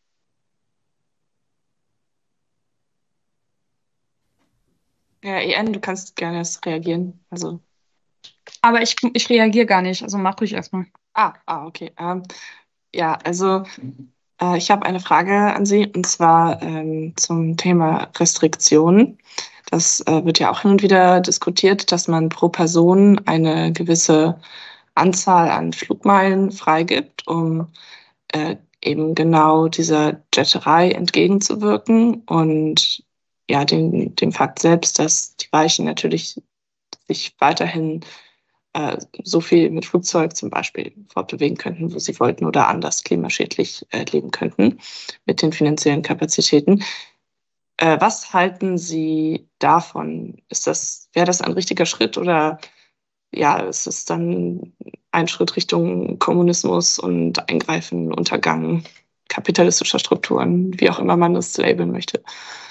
Ja, E N, du kannst gerne erst reagieren. Also. Aber ich, ich reagiere gar nicht, also mach ruhig erstmal. Ah, ah, okay. Ähm, ja, also äh, ich habe eine Frage an Sie und zwar ähm, zum Thema Restriktionen. Das äh, wird ja auch hin und wieder diskutiert, dass man pro Person eine gewisse Anzahl an Flugmeilen freigibt, um äh, eben genau dieser Jetterei entgegenzuwirken und ja, den, dem Fakt selbst, dass die Reichen natürlich sich weiterhin äh, so viel mit Flugzeug zum Beispiel fortbewegen könnten, wo sie wollten oder anders klimaschädlich äh, leben könnten mit den finanziellen Kapazitäten. Äh, was halten Sie davon? Ist das, wäre das ein richtiger Schritt oder ja, ist es dann ein Schritt Richtung Kommunismus und Eingreifen, Untergang kapitalistischer Strukturen, wie auch immer man das labeln möchte?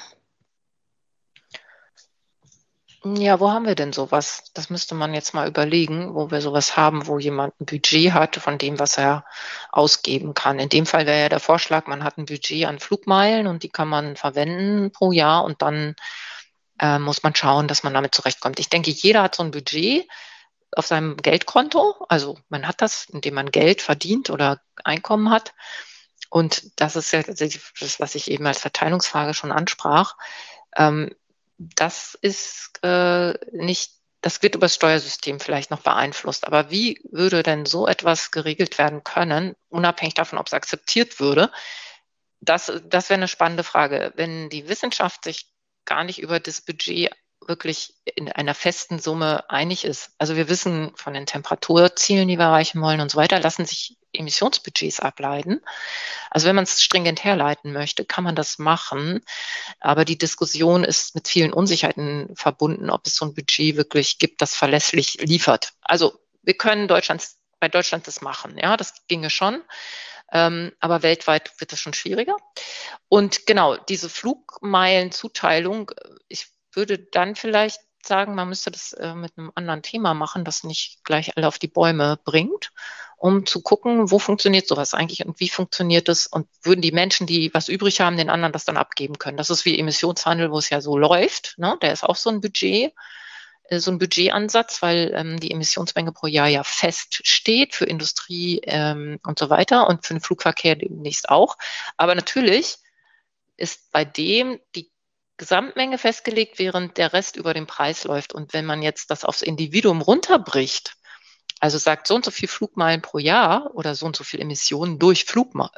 Ja, wo haben wir denn sowas? Das müsste man jetzt mal überlegen, wo wir sowas haben, wo jemand ein Budget hat von dem, was er ausgeben kann. In dem Fall wäre ja der Vorschlag, man hat ein Budget an Flugmeilen und die kann man verwenden pro Jahr und dann äh, muss man schauen, dass man damit zurechtkommt. Ich denke, jeder hat so ein Budget auf seinem Geldkonto. Also man hat das, indem man Geld verdient oder Einkommen hat. Und das ist ja das, was ich eben als Verteilungsfrage schon ansprach. Ähm, Das ist äh, nicht, das wird über das Steuersystem vielleicht noch beeinflusst. Aber wie würde denn so etwas geregelt werden können, unabhängig davon, ob es akzeptiert würde? Das, das wäre eine spannende Frage. Wenn die Wissenschaft sich gar nicht über das Budget wirklich in einer festen Summe einig ist. Also wir wissen von den Temperaturzielen, die wir erreichen wollen und so weiter, lassen sich Emissionsbudgets ableiten. Also wenn man es stringent herleiten möchte, kann man das machen. Aber die Diskussion ist mit vielen Unsicherheiten verbunden, ob es so ein Budget wirklich gibt, das verlässlich liefert. Also wir können Deutschland, bei Deutschland das machen. Ja, das ginge schon. Ähm, aber weltweit wird das schon schwieriger. Und genau, diese Flugmeilenzuteilung, ich würde dann vielleicht sagen, man müsste das äh, mit einem anderen Thema machen, das nicht gleich alle auf die Bäume bringt, um zu gucken, wo funktioniert sowas eigentlich und wie funktioniert es und würden die Menschen, die was übrig haben, den anderen das dann abgeben können. Das ist wie Emissionshandel, wo es ja so läuft, ne? Der ist auch so ein Budget, äh, so ein Budgetansatz, weil ähm, die Emissionsmenge pro Jahr ja feststeht für Industrie ähm, und so weiter und für den Flugverkehr demnächst auch. Aber natürlich ist bei dem die Gesamtmenge festgelegt, während der Rest über den Preis läuft. Und wenn man jetzt das aufs Individuum runterbricht, also sagt so und so viel Flugmeilen pro Jahr oder so und so viel Emissionen durch Flugbewegungen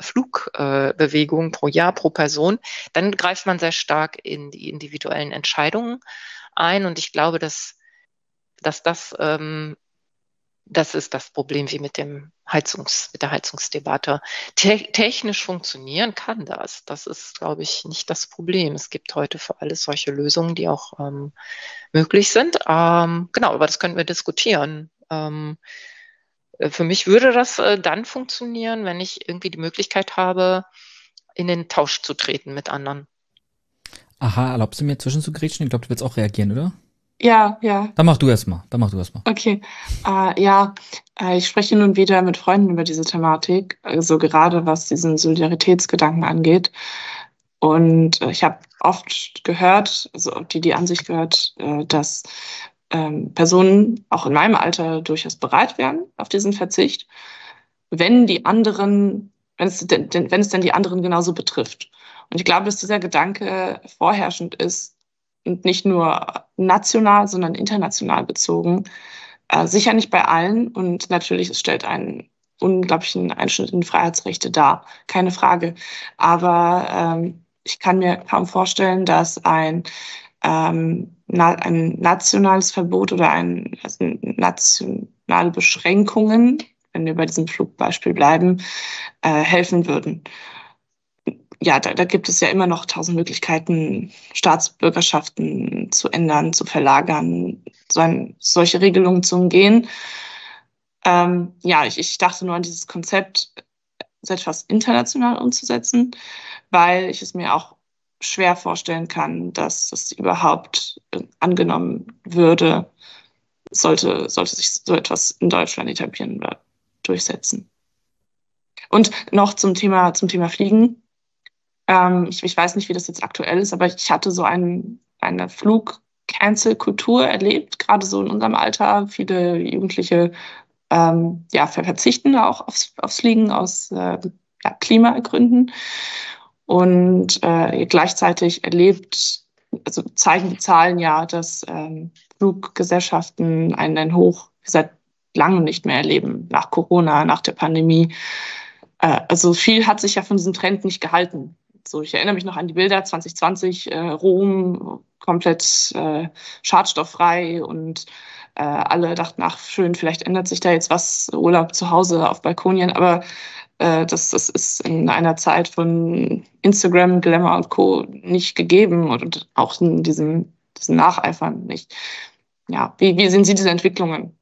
Flug, äh, pro Jahr, pro Person, dann greift man sehr stark in die individuellen Entscheidungen ein. Und ich glaube, dass, dass das, ähm, das ist das Problem wie mit dem Heizungs, mit der Heizungsdebatte. Te- technisch funktionieren kann das. Das ist, glaube ich, nicht das Problem. Es gibt heute für alles solche Lösungen, die auch ähm, möglich sind. Ähm, genau, aber das könnten wir diskutieren. Ähm, für mich würde das äh, dann funktionieren, wenn ich irgendwie die Möglichkeit habe, in den Tausch zu treten mit anderen. Aha, erlaubst du mir zwischenzugrätschen? Ich glaube, du willst auch reagieren, oder? Ja, ja. Dann mach du erst mal. Dann mach du erst mal. Okay. Äh, ja, äh, ich spreche nun wieder mit Freunden über diese Thematik, also gerade was diesen Solidaritätsgedanken angeht. Und äh, ich habe oft gehört, also die die Ansicht gehört, äh, dass ähm, Personen auch in meinem Alter durchaus bereit wären auf diesen Verzicht, wenn die anderen, wenn es denn, denn, wenn es denn die anderen genauso betrifft. Und ich glaube, dass dieser Gedanke vorherrschend ist und nicht nur national, sondern international bezogen. Äh, sicher nicht bei allen und natürlich, es stellt einen unglaublichen Einschnitt in Freiheitsrechte dar, keine Frage. Aber ähm, ich kann mir kaum vorstellen, dass ein, ähm, na, ein nationales Verbot oder ein, also nationale Beschränkungen, wenn wir bei diesem Flugbeispiel bleiben, äh, helfen würden. Ja, da, da gibt es ja immer noch tausend Möglichkeiten, Staatsbürgerschaften zu ändern, zu verlagern, so ein, solche Regelungen zu umgehen. Ähm, ja, ich, ich dachte nur an dieses Konzept, so etwas international umzusetzen, weil ich es mir auch schwer vorstellen kann, dass das überhaupt äh, angenommen würde, sollte, sollte sich so etwas in Deutschland etablieren oder durchsetzen. Und noch zum Thema, zum Thema Fliegen. Ähm, ich, ich weiß nicht, wie das jetzt aktuell ist, aber ich hatte so ein, eine Flug-Cancel-Kultur erlebt, gerade so in unserem Alter. Viele Jugendliche ähm, ja, verzichten auch aufs, aufs Fliegen aus äh, ja, Klimagründen. Und äh, gleichzeitig erlebt, also zeigen die Zahlen ja, dass ähm, Fluggesellschaften einen, einen Hoch seit langem nicht mehr erleben, nach Corona, nach der Pandemie. Äh, also viel hat sich ja von diesem Trend nicht gehalten. So, ich erinnere mich noch an die Bilder zwanzig zwanzig, äh, Rom komplett äh, schadstofffrei und äh, alle dachten, ach schön, vielleicht ändert sich da jetzt was, Urlaub zu Hause auf Balkonien, aber äh, das, das ist in einer Zeit von Instagram, Glamour und Co. nicht gegeben und, und auch in diesem, diesem Nacheifern nicht. Ja, wie, wie sehen Sie diese Entwicklungen?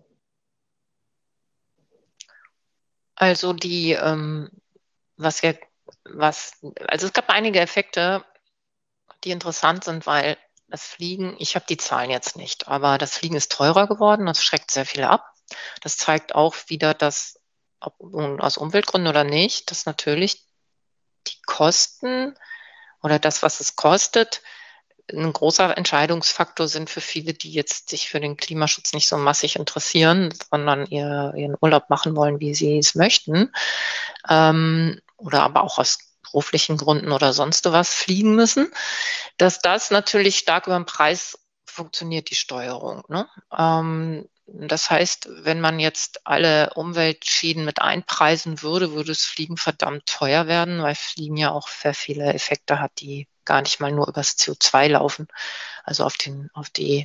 Also die, ähm, was wir Was, also es gab einige Effekte, die interessant sind, weil das Fliegen, ich habe die Zahlen jetzt nicht, aber das Fliegen ist teurer geworden, das schreckt sehr viele ab. Das zeigt auch wieder, dass, ob aus Umweltgründen oder nicht, dass natürlich die Kosten oder das, was es kostet, ein großer Entscheidungsfaktor sind für viele, die jetzt sich für den Klimaschutz nicht so massig interessieren, sondern ihr, ihren Urlaub machen wollen, wie sie es möchten. Ähm, oder aber auch aus beruflichen Gründen oder sonst was fliegen müssen, dass das natürlich stark über den Preis funktioniert, die Steuerung. Ne? Ähm, das heißt, wenn man jetzt alle Umweltschäden mit einpreisen würde, würde das Fliegen verdammt teuer werden, weil Fliegen ja auch sehr viele Effekte hat, die gar nicht mal nur übers C O zwei laufen, also auf den, auf die,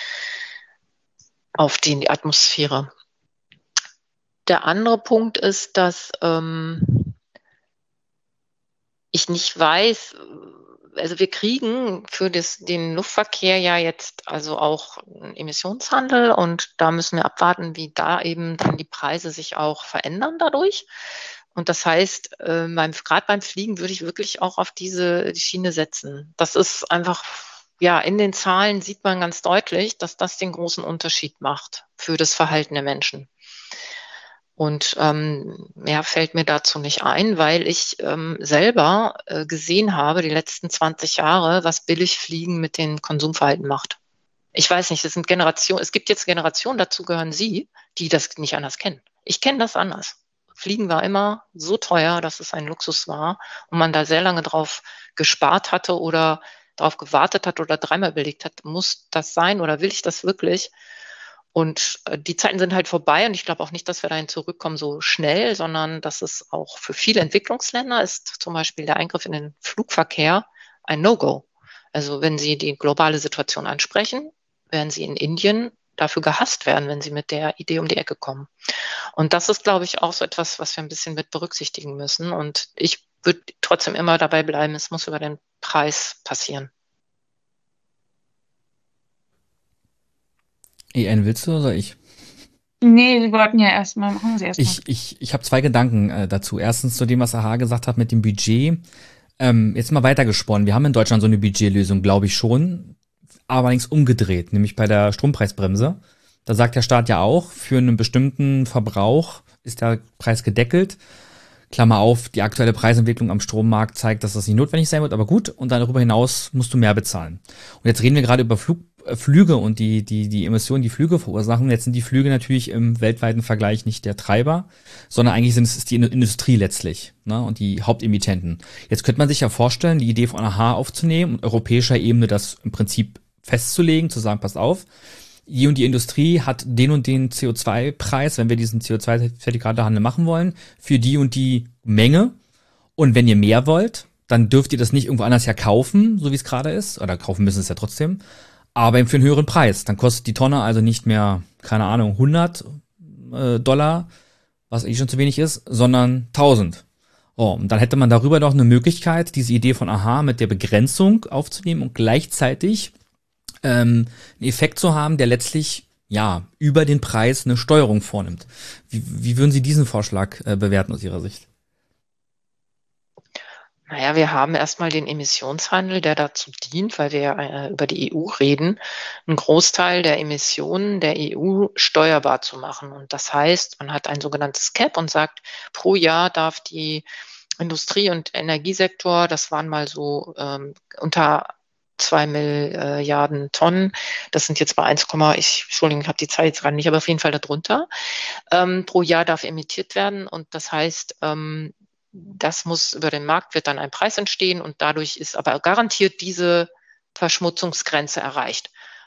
auf die Atmosphäre. Der andere Punkt ist, dass ähm, ich nicht weiß, also wir kriegen für das, den Luftverkehr ja jetzt also auch einen Emissionshandel und da müssen wir abwarten, wie da eben dann die Preise sich auch verändern dadurch. Und das heißt, äh, beim, gerade beim Fliegen würde ich wirklich auch auf diese die Schiene setzen. Das ist einfach, ja, in den Zahlen sieht man ganz deutlich, dass das den großen Unterschied macht für das Verhalten der Menschen. Und ähm, mehr fällt mir dazu nicht ein, weil ich ähm, selber äh, gesehen habe, die letzten zwanzig Jahre, was Billigfliegen mit dem Konsumverhalten macht. Ich weiß nicht, es sind Generationen, es gibt jetzt Generationen, dazu gehören Sie, die das nicht anders kennen. Ich kenne das anders. Fliegen war immer so teuer, dass es ein Luxus war und man da sehr lange drauf gespart hatte oder darauf gewartet hat oder dreimal überlegt hat, muss das sein oder will ich das wirklich? Und die Zeiten sind halt vorbei und ich glaube auch nicht, dass wir dahin zurückkommen so schnell, sondern dass es auch für viele Entwicklungsländer ist zum Beispiel der Eingriff in den Flugverkehr ein No-Go. Also wenn Sie die globale Situation ansprechen, werden Sie in Indien dafür gehasst werden, wenn Sie mit der Idee um die Ecke kommen. Und das ist, glaube ich, auch so etwas, was wir ein bisschen mit berücksichtigen müssen. Und ich würde trotzdem immer dabei bleiben, es muss über den Preis passieren. E N, willst du oder ich? Nee, Sie wollten ja erstmal, machen Sie erstmal. Ich, ich, ich habe zwei Gedanken äh, dazu. Erstens zu dem, was Aha gesagt hat mit dem Budget. Ähm, jetzt mal weitergesponnen. Wir haben in Deutschland so eine Budgetlösung, glaube ich schon, aber allerdings umgedreht, nämlich bei der Strompreisbremse. Da sagt der Staat ja auch, für einen bestimmten Verbrauch ist der Preis gedeckelt. Klammer auf, die aktuelle Preisentwicklung am Strommarkt zeigt, dass das nicht notwendig sein wird, aber gut. Und dann darüber hinaus musst du mehr bezahlen. Und jetzt reden wir gerade über Flug, äh, Flüge und die, die, die Emissionen, die Flüge verursachen. Jetzt sind die Flüge natürlich im weltweiten Vergleich nicht der Treiber, sondern eigentlich sind es die Industrie letztlich, ne, und die Hauptemittenten. Jetzt könnte man sich ja vorstellen, die Idee von Aha aufzunehmen und europäischer Ebene das im Prinzip festzulegen, zu sagen, passt auf, die und die Industrie hat den und den C O zwei Preis, wenn wir diesen C O zwei Zertifikatehandel machen wollen, für die und die Menge. Und wenn ihr mehr wollt, dann dürft ihr das nicht irgendwo anders ja kaufen, so wie es gerade ist. Oder kaufen müssen es ja trotzdem. Aber eben für einen höheren Preis. Dann kostet die Tonne also nicht mehr, keine Ahnung, hundert äh, Dollar, was eh schon zu wenig ist, sondern tausend. Oh, und dann hätte man darüber doch eine Möglichkeit, diese Idee von Aha mit der Begrenzung aufzunehmen und gleichzeitig ähm, einen Effekt zu haben, der letztlich ja über den Preis eine Steuerung vornimmt. Wie, wie würden Sie diesen Vorschlag äh, bewerten aus Ihrer Sicht? Naja, wir haben erstmal den Emissionshandel, der dazu dient, weil wir äh, über die E U reden, einen Großteil der Emissionen der E U steuerbar zu machen. Und das heißt, man hat ein sogenanntes Cap und sagt, pro Jahr darf die Industrie- und Energiesektor, das waren mal so ähm, unter zwei Milliarden Tonnen. Das sind jetzt bei eins, ich, Entschuldigung, ich habe die Zahl jetzt gerade nicht, aber auf jeden Fall darunter. Ähm, pro Jahr darf emittiert werden und das heißt, ähm, das muss über den Markt, wird dann ein Preis entstehen und dadurch ist aber garantiert diese Verschmutzungsgrenze erreicht.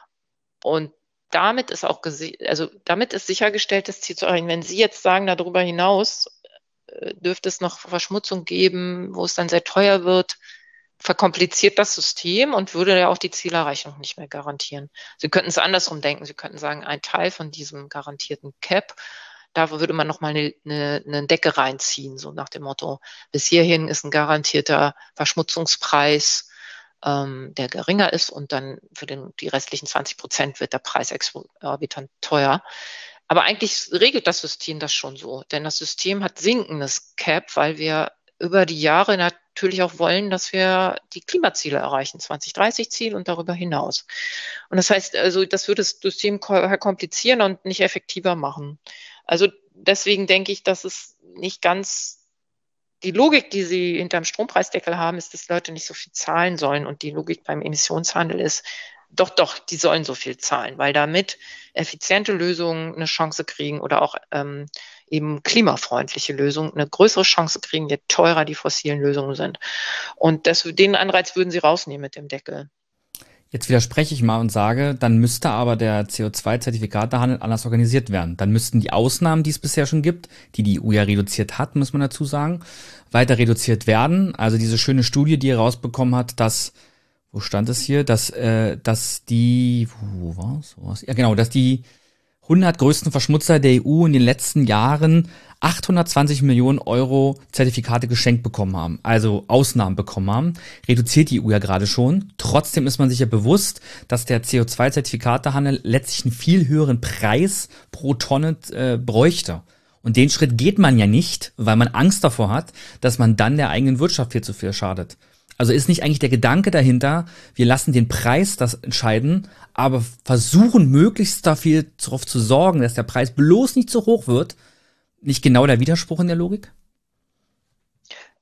Und damit ist auch, also damit ist sichergestellt, das Ziel zu erreichen. Wenn Sie jetzt sagen, darüber hinaus äh, dürfte es noch Verschmutzung geben, wo es dann sehr teuer wird, verkompliziert das System und würde ja auch die Zielerreichung nicht mehr garantieren. Sie könnten es andersrum denken. Sie könnten sagen, ein Teil von diesem garantierten Cap, da würde man nochmal eine, eine, eine Decke reinziehen, so nach dem Motto, bis hierhin ist ein garantierter Verschmutzungspreis, ähm, der geringer ist und dann für den, die restlichen zwanzig Prozent wird der Preis exorbitant teuer. Aber eigentlich regelt das System das schon so, denn das System hat sinkendes Cap, weil wir über die Jahre natürlich auch wollen, dass wir die Klimaziele erreichen, zwanzig dreißig Ziel und darüber hinaus. Und das heißt, also das würde das System komplizieren und nicht effektiver machen. Also deswegen denke ich, dass es nicht ganz die Logik, die Sie hinterm Strompreisdeckel haben, ist, dass Leute nicht so viel zahlen sollen. Und die Logik beim Emissionshandel ist, doch, doch, die sollen so viel zahlen, weil damit effiziente Lösungen eine Chance kriegen oder auch ähm, eben klimafreundliche Lösungen eine größere Chance kriegen, je teurer die fossilen Lösungen sind. Und das, den Anreiz würden Sie rausnehmen mit dem Deckel. Jetzt widerspreche ich mal und sage, dann müsste aber der C O zwei Zertifikatehandel anders organisiert werden. Dann müssten die Ausnahmen, die es bisher schon gibt, die die E U ja reduziert hat, muss man dazu sagen, weiter reduziert werden. Also diese schöne Studie, die er rausbekommen hat, dass, wo stand es hier, dass, äh, dass die, wo war's, wo war's? Ja genau, dass die hundert größten Verschmutzer der E U in den letzten Jahren achthundertzwanzig Millionen Euro Zertifikate geschenkt bekommen haben, also Ausnahmen bekommen haben, reduziert die E U ja gerade schon. Trotzdem ist man sich ja bewusst, dass der C O zwei Zertifikatehandel letztlich einen viel höheren Preis pro Tonne äh, bräuchte. Und den Schritt geht man ja nicht, weil man Angst davor hat, dass man dann der eigenen Wirtschaft viel zu viel schadet. Also ist nicht eigentlich der Gedanke dahinter, wir lassen den Preis das entscheiden, aber versuchen möglichst dafür darauf zu sorgen, dass der Preis bloß nicht so hoch wird, nicht genau der Widerspruch in der Logik?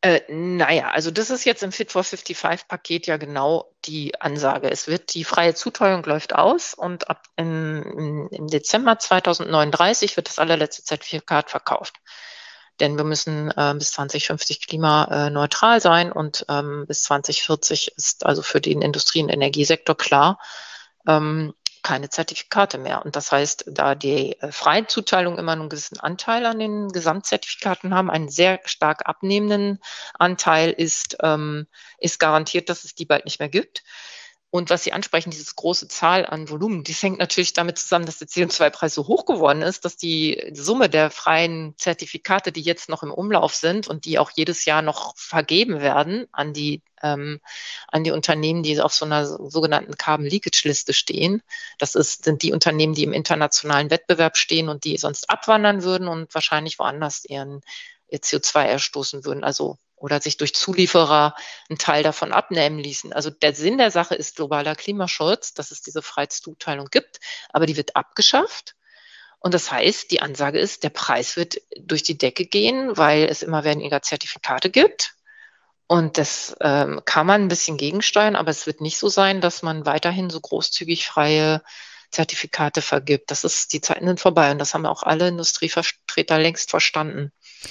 Äh, naja, also das ist jetzt im Fit for fünfundfünfzig-Paket ja genau die Ansage. Es wird die freie Zuteuerung läuft aus und ab im, im Dezember zweitausendneununddreißig wird das allerletzte Zertifikat verkauft. Denn wir müssen äh, bis zwanzig fünfzig klimaneutral sein und ähm, bis zwanzig vierzig ist also für den Industrie- und Energiesektor klar, ähm, keine Zertifikate mehr. Und das heißt, da die äh, freien Zuteilungen immer einen gewissen Anteil an den Gesamtzertifikaten haben, einen sehr stark abnehmenden Anteil, ist, ähm, ist garantiert, dass es die bald nicht mehr gibt. Und was Sie ansprechen, diese große Zahl an Volumen, das hängt natürlich damit zusammen, dass der C O zwei Preis so hoch geworden ist, dass die Summe der freien Zertifikate, die jetzt noch im Umlauf sind und die auch jedes Jahr noch vergeben werden an die, ähm, an die Unternehmen, die auf so einer sogenannten Carbon Leakage Liste stehen. Das ist, sind die Unternehmen, die im internationalen Wettbewerb stehen und die sonst abwandern würden und wahrscheinlich woanders ihren, ihr C O zwei ausstoßen würden. Also oder sich durch Zulieferer einen Teil davon abnehmen ließen. Also der Sinn der Sache ist globaler Klimaschutz, dass es diese Freizuteilung gibt, aber die wird abgeschafft. Und das heißt, die Ansage ist, der Preis wird durch die Decke gehen, weil es immer weniger Zertifikate gibt. Und das ähm, kann man ein bisschen gegensteuern, aber es wird nicht so sein, dass man weiterhin so großzügig freie Zertifikate vergibt. Das ist, die Zeiten sind vorbei und das haben auch alle Industrievertreter längst verstanden.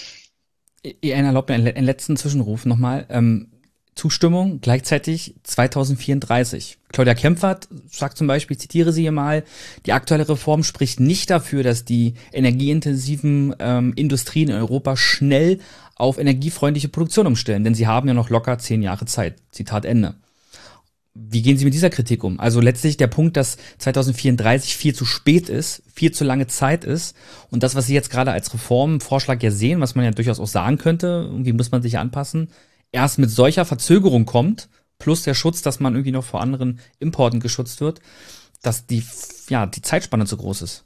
Ihr erlaubt mir einen letzten Zwischenruf nochmal. Ähm, Zustimmung gleichzeitig zweitausendvierunddreißig. Claudia Kempfert sagt zum Beispiel, ich zitiere sie hier mal, die aktuelle Reform spricht nicht dafür, dass die energieintensiven ähm, Industrien in Europa schnell auf energiefreundliche Produktion umstellen, denn sie haben ja noch locker zehn Jahre Zeit. Zitat Ende. Wie gehen Sie mit dieser Kritik um? Also letztlich der Punkt, dass zweitausendvierunddreißig viel zu spät ist, viel zu lange Zeit ist und das, was Sie jetzt gerade als Reformvorschlag ja sehen, was man ja durchaus auch sagen könnte, irgendwie muss man sich anpassen, erst mit solcher Verzögerung kommt, plus der Schutz, dass man irgendwie noch vor anderen Importen geschützt wird, dass die, ja, die Zeitspanne zu groß ist.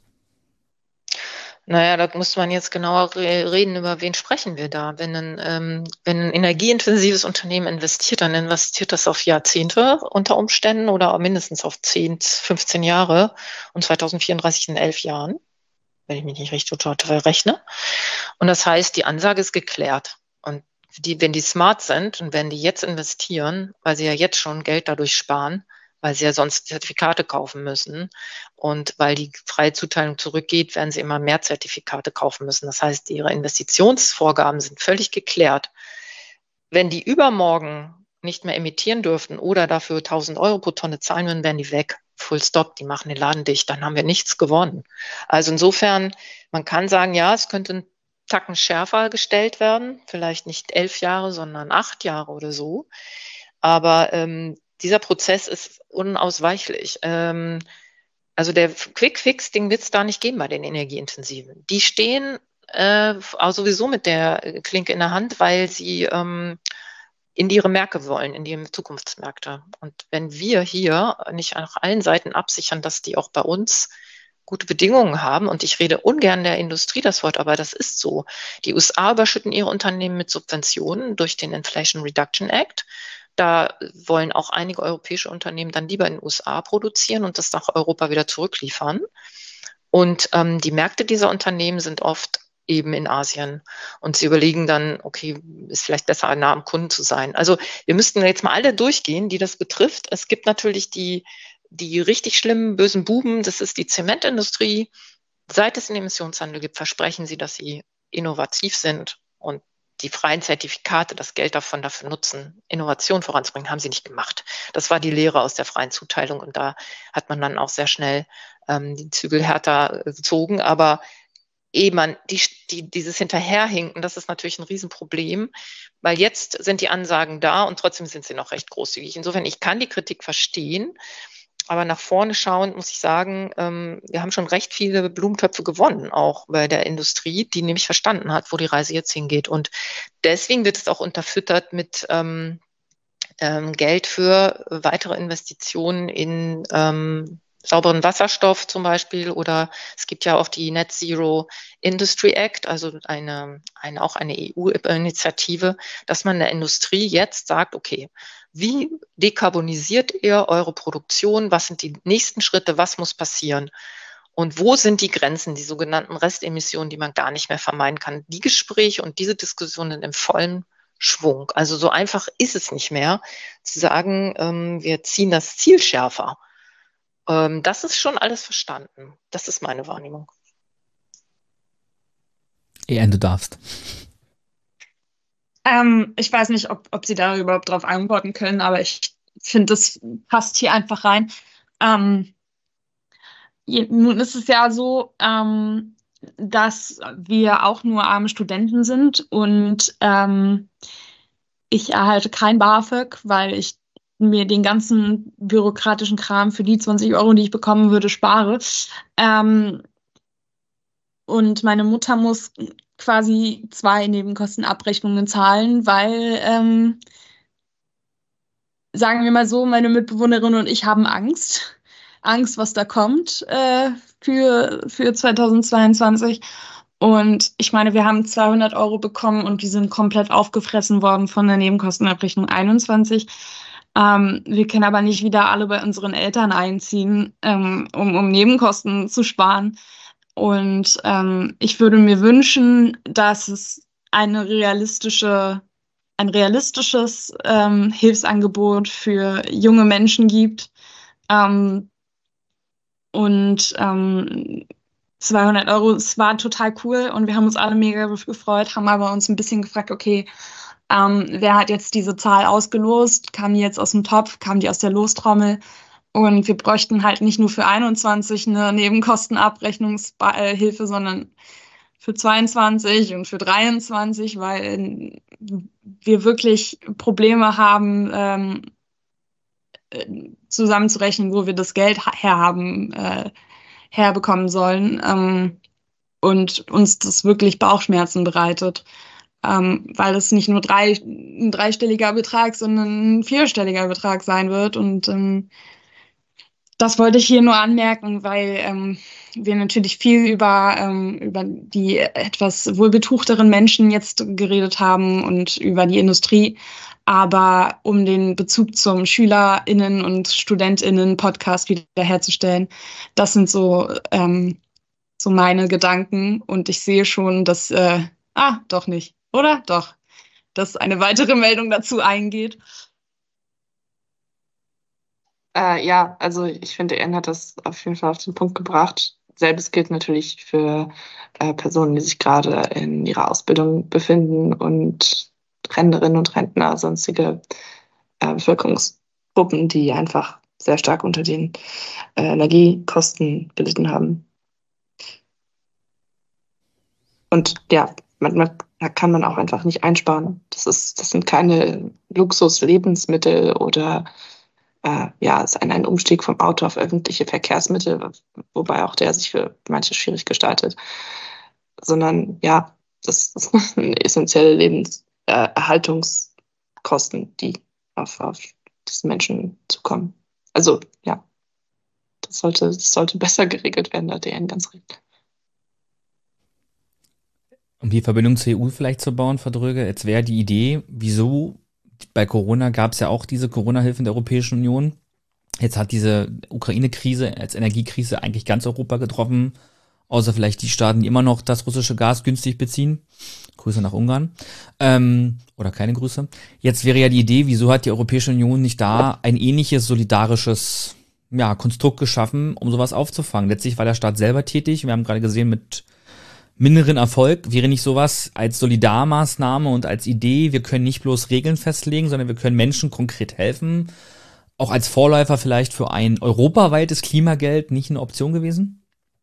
Naja, da muss man jetzt genauer re- reden, über wen sprechen wir da. Wenn ein, ähm, wenn ein energieintensives Unternehmen investiert, dann investiert das auf Jahrzehnte unter Umständen oder mindestens auf zehn, fünfzehn Jahre und zweitausendvierunddreißig in elf Jahren, wenn ich mich nicht richtig total rechne. Und das heißt, die Ansage ist geklärt. Und die, wenn die smart sind und wenn die jetzt investieren, weil sie ja jetzt schon Geld dadurch sparen, weil sie ja sonst Zertifikate kaufen müssen. Und weil die freie Zuteilung zurückgeht, werden sie immer mehr Zertifikate kaufen müssen. Das heißt, ihre Investitionsvorgaben sind völlig geklärt. Wenn die übermorgen nicht mehr emittieren dürften oder dafür tausend Euro pro Tonne zahlen würden, wären die weg. Full stop, die machen den Laden dicht, dann haben wir nichts gewonnen. Also insofern, man kann sagen, ja, es könnte ein Tacken schärfer gestellt werden, vielleicht nicht elf Jahre, sondern acht Jahre oder so. Aber ähm, dieser Prozess ist unausweichlich. Ähm, also der Quick-Fix-Ding wird es da nicht geben bei den Energieintensiven. Die stehen äh, auch sowieso mit der Klinke in der Hand, weil sie ähm, in ihre Märkte wollen, in die Zukunftsmärkte. Und wenn wir hier nicht nach allen Seiten absichern, dass die auch bei uns gute Bedingungen haben, und ich rede ungern der Industrie das Wort, aber das ist so. Die U S A überschütten ihre Unternehmen mit Subventionen durch den Inflation Reduction Act. Da wollen auch einige europäische Unternehmen dann lieber in den U S A produzieren und das nach Europa wieder zurückliefern. Und ähm, die Märkte dieser Unternehmen sind oft eben in Asien. Und sie überlegen dann, okay, ist vielleicht besser, nah am Kunden zu sein. Also wir müssten jetzt mal alle durchgehen, die das betrifft. Es gibt natürlich die, die richtig schlimmen, bösen Buben. Das ist die Zementindustrie. Seit es einen Emissionshandel gibt, versprechen sie, dass sie innovativ sind und die freien Zertifikate, das Geld davon dafür nutzen, Innovation voranzubringen, haben sie nicht gemacht. Das war die Lehre aus der freien Zuteilung und da hat man dann auch sehr schnell ähm, die Zügel härter gezogen. Aber eben die, die, dieses Hinterherhinken, das ist natürlich ein Riesenproblem, weil jetzt sind die Ansagen da und trotzdem sind sie noch recht großzügig. Insofern, ich kann die Kritik verstehen, aber nach vorne schauend muss ich sagen, ähm, wir haben schon recht viele Blumentöpfe gewonnen, auch bei der Industrie, die nämlich verstanden hat, wo die Reise jetzt hingeht. Und deswegen wird es auch unterfüttert mit ähm, ähm, Geld für weitere Investitionen in ähm, sauberen Wasserstoff zum Beispiel, oder es gibt ja auch die Net Zero Industry Act, also eine, eine auch eine E U-Initiative, dass man der Industrie jetzt sagt, okay, wie dekarbonisiert ihr eure Produktion? Was sind die nächsten Schritte? Was muss passieren? Und wo sind die Grenzen, die sogenannten Restemissionen, die man gar nicht mehr vermeiden kann? Die Gespräche und diese Diskussionen sind im vollen Schwung. Also so einfach ist es nicht mehr, zu sagen, ähm, wir ziehen das Ziel schärfer. Ähm, das ist schon alles verstanden. Das ist meine Wahrnehmung. Ehren, du darfst. Ähm, ich weiß nicht, ob, ob Sie da überhaupt drauf antworten können, aber ich finde, das passt hier einfach rein. Ähm, je, nun ist es ja so, ähm, dass wir auch nur arme Studenten sind und ähm, ich erhalte kein BAföG, weil ich mir den ganzen bürokratischen Kram für die zwanzig Euro, die ich bekommen würde, spare. Ähm, und meine Mutter muss quasi zwei Nebenkostenabrechnungen zahlen, weil, ähm, sagen wir mal so, meine Mitbewohnerin und ich haben Angst. Angst, was da kommt äh, für, für zweitausendzweiundzwanzig. Und ich meine, wir haben zweihundert Euro bekommen und die sind komplett aufgefressen worden von der Nebenkostenabrechnung einundzwanzig. Ähm, wir können aber nicht wieder alle bei unseren Eltern einziehen, ähm, um, um Nebenkosten zu sparen. Und ähm, ich würde mir wünschen, dass es eine realistische, ein realistisches ähm, Hilfsangebot für junge Menschen gibt. Ähm, und ähm, zweihundert Euro, es war total cool und wir haben uns alle mega gefreut, haben aber uns ein bisschen gefragt, okay, ähm, wer hat jetzt diese Zahl ausgelost? Kam die jetzt aus dem Topf? Kam die aus der Lostrommel? Und wir bräuchten halt nicht nur für einundzwanzig eine Nebenkostenabrechnungshilfe, sondern für zweiundzwanzig und für dreiundzwanzig, weil wir wirklich Probleme haben, ähm, zusammenzurechnen, wo wir das Geld herhaben, äh, herbekommen sollen. Ähm, und uns das wirklich Bauchschmerzen bereitet. Ähm, weil es nicht nur drei, ein dreistelliger Betrag, sondern ein vierstelliger Betrag sein wird. Und ähm, das wollte ich hier nur anmerken, weil ähm, wir natürlich viel über, ähm, über die etwas wohlbetuchteren Menschen jetzt geredet haben und über die Industrie. Aber um den Bezug zum SchülerInnen und StudentInnen-Podcast wiederherzustellen, das sind so, ähm, so meine Gedanken. Und ich sehe schon, dass, äh, ah, doch nicht, oder? Doch, dass eine weitere Meldung dazu eingeht. Äh, ja, also ich finde, Anne hat das auf jeden Fall auf den Punkt gebracht. Selbes gilt natürlich für äh, Personen, die sich gerade in ihrer Ausbildung befinden und Rentnerinnen und Rentner, sonstige äh, Bevölkerungsgruppen, die einfach sehr stark unter den äh, Energiekosten gelitten haben. Und ja, manchmal kann man auch einfach nicht einsparen. Das ist, das sind keine Luxus-Lebensmittel oder äh, ja, es ist ein, ein Umstieg vom Auto auf öffentliche Verkehrsmittel, wobei auch der sich für manche schwierig gestaltet, sondern ja, das, das sind essentielle Lebenserhaltungskosten, die auf, auf diesen Menschen zukommen. Also ja, das sollte, das sollte besser geregelt werden, da hat der ganz recht. Um die Verbindung zur E U vielleicht zu bauen, Frau Dröge, jetzt wäre die Idee, wieso bei Corona gab es ja auch diese Corona-Hilfen der Europäischen Union. Jetzt hat diese Ukraine-Krise als Energiekrise eigentlich ganz Europa getroffen, außer vielleicht die Staaten, die immer noch das russische Gas günstig beziehen. Grüße nach Ungarn. Ähm, oder keine Grüße. Jetzt wäre ja die Idee, wieso hat die Europäische Union nicht da ein ähnliches solidarisches ja, Konstrukt geschaffen, um sowas aufzufangen? Letztlich war der Staat selber tätig. Wir haben gerade gesehen, mit minderen Erfolg wäre nicht sowas als Solidarmaßnahme und als Idee, wir können nicht bloß Regeln festlegen, sondern wir können Menschen konkret helfen, auch als Vorläufer vielleicht für ein europaweites Klimageld nicht eine Option gewesen?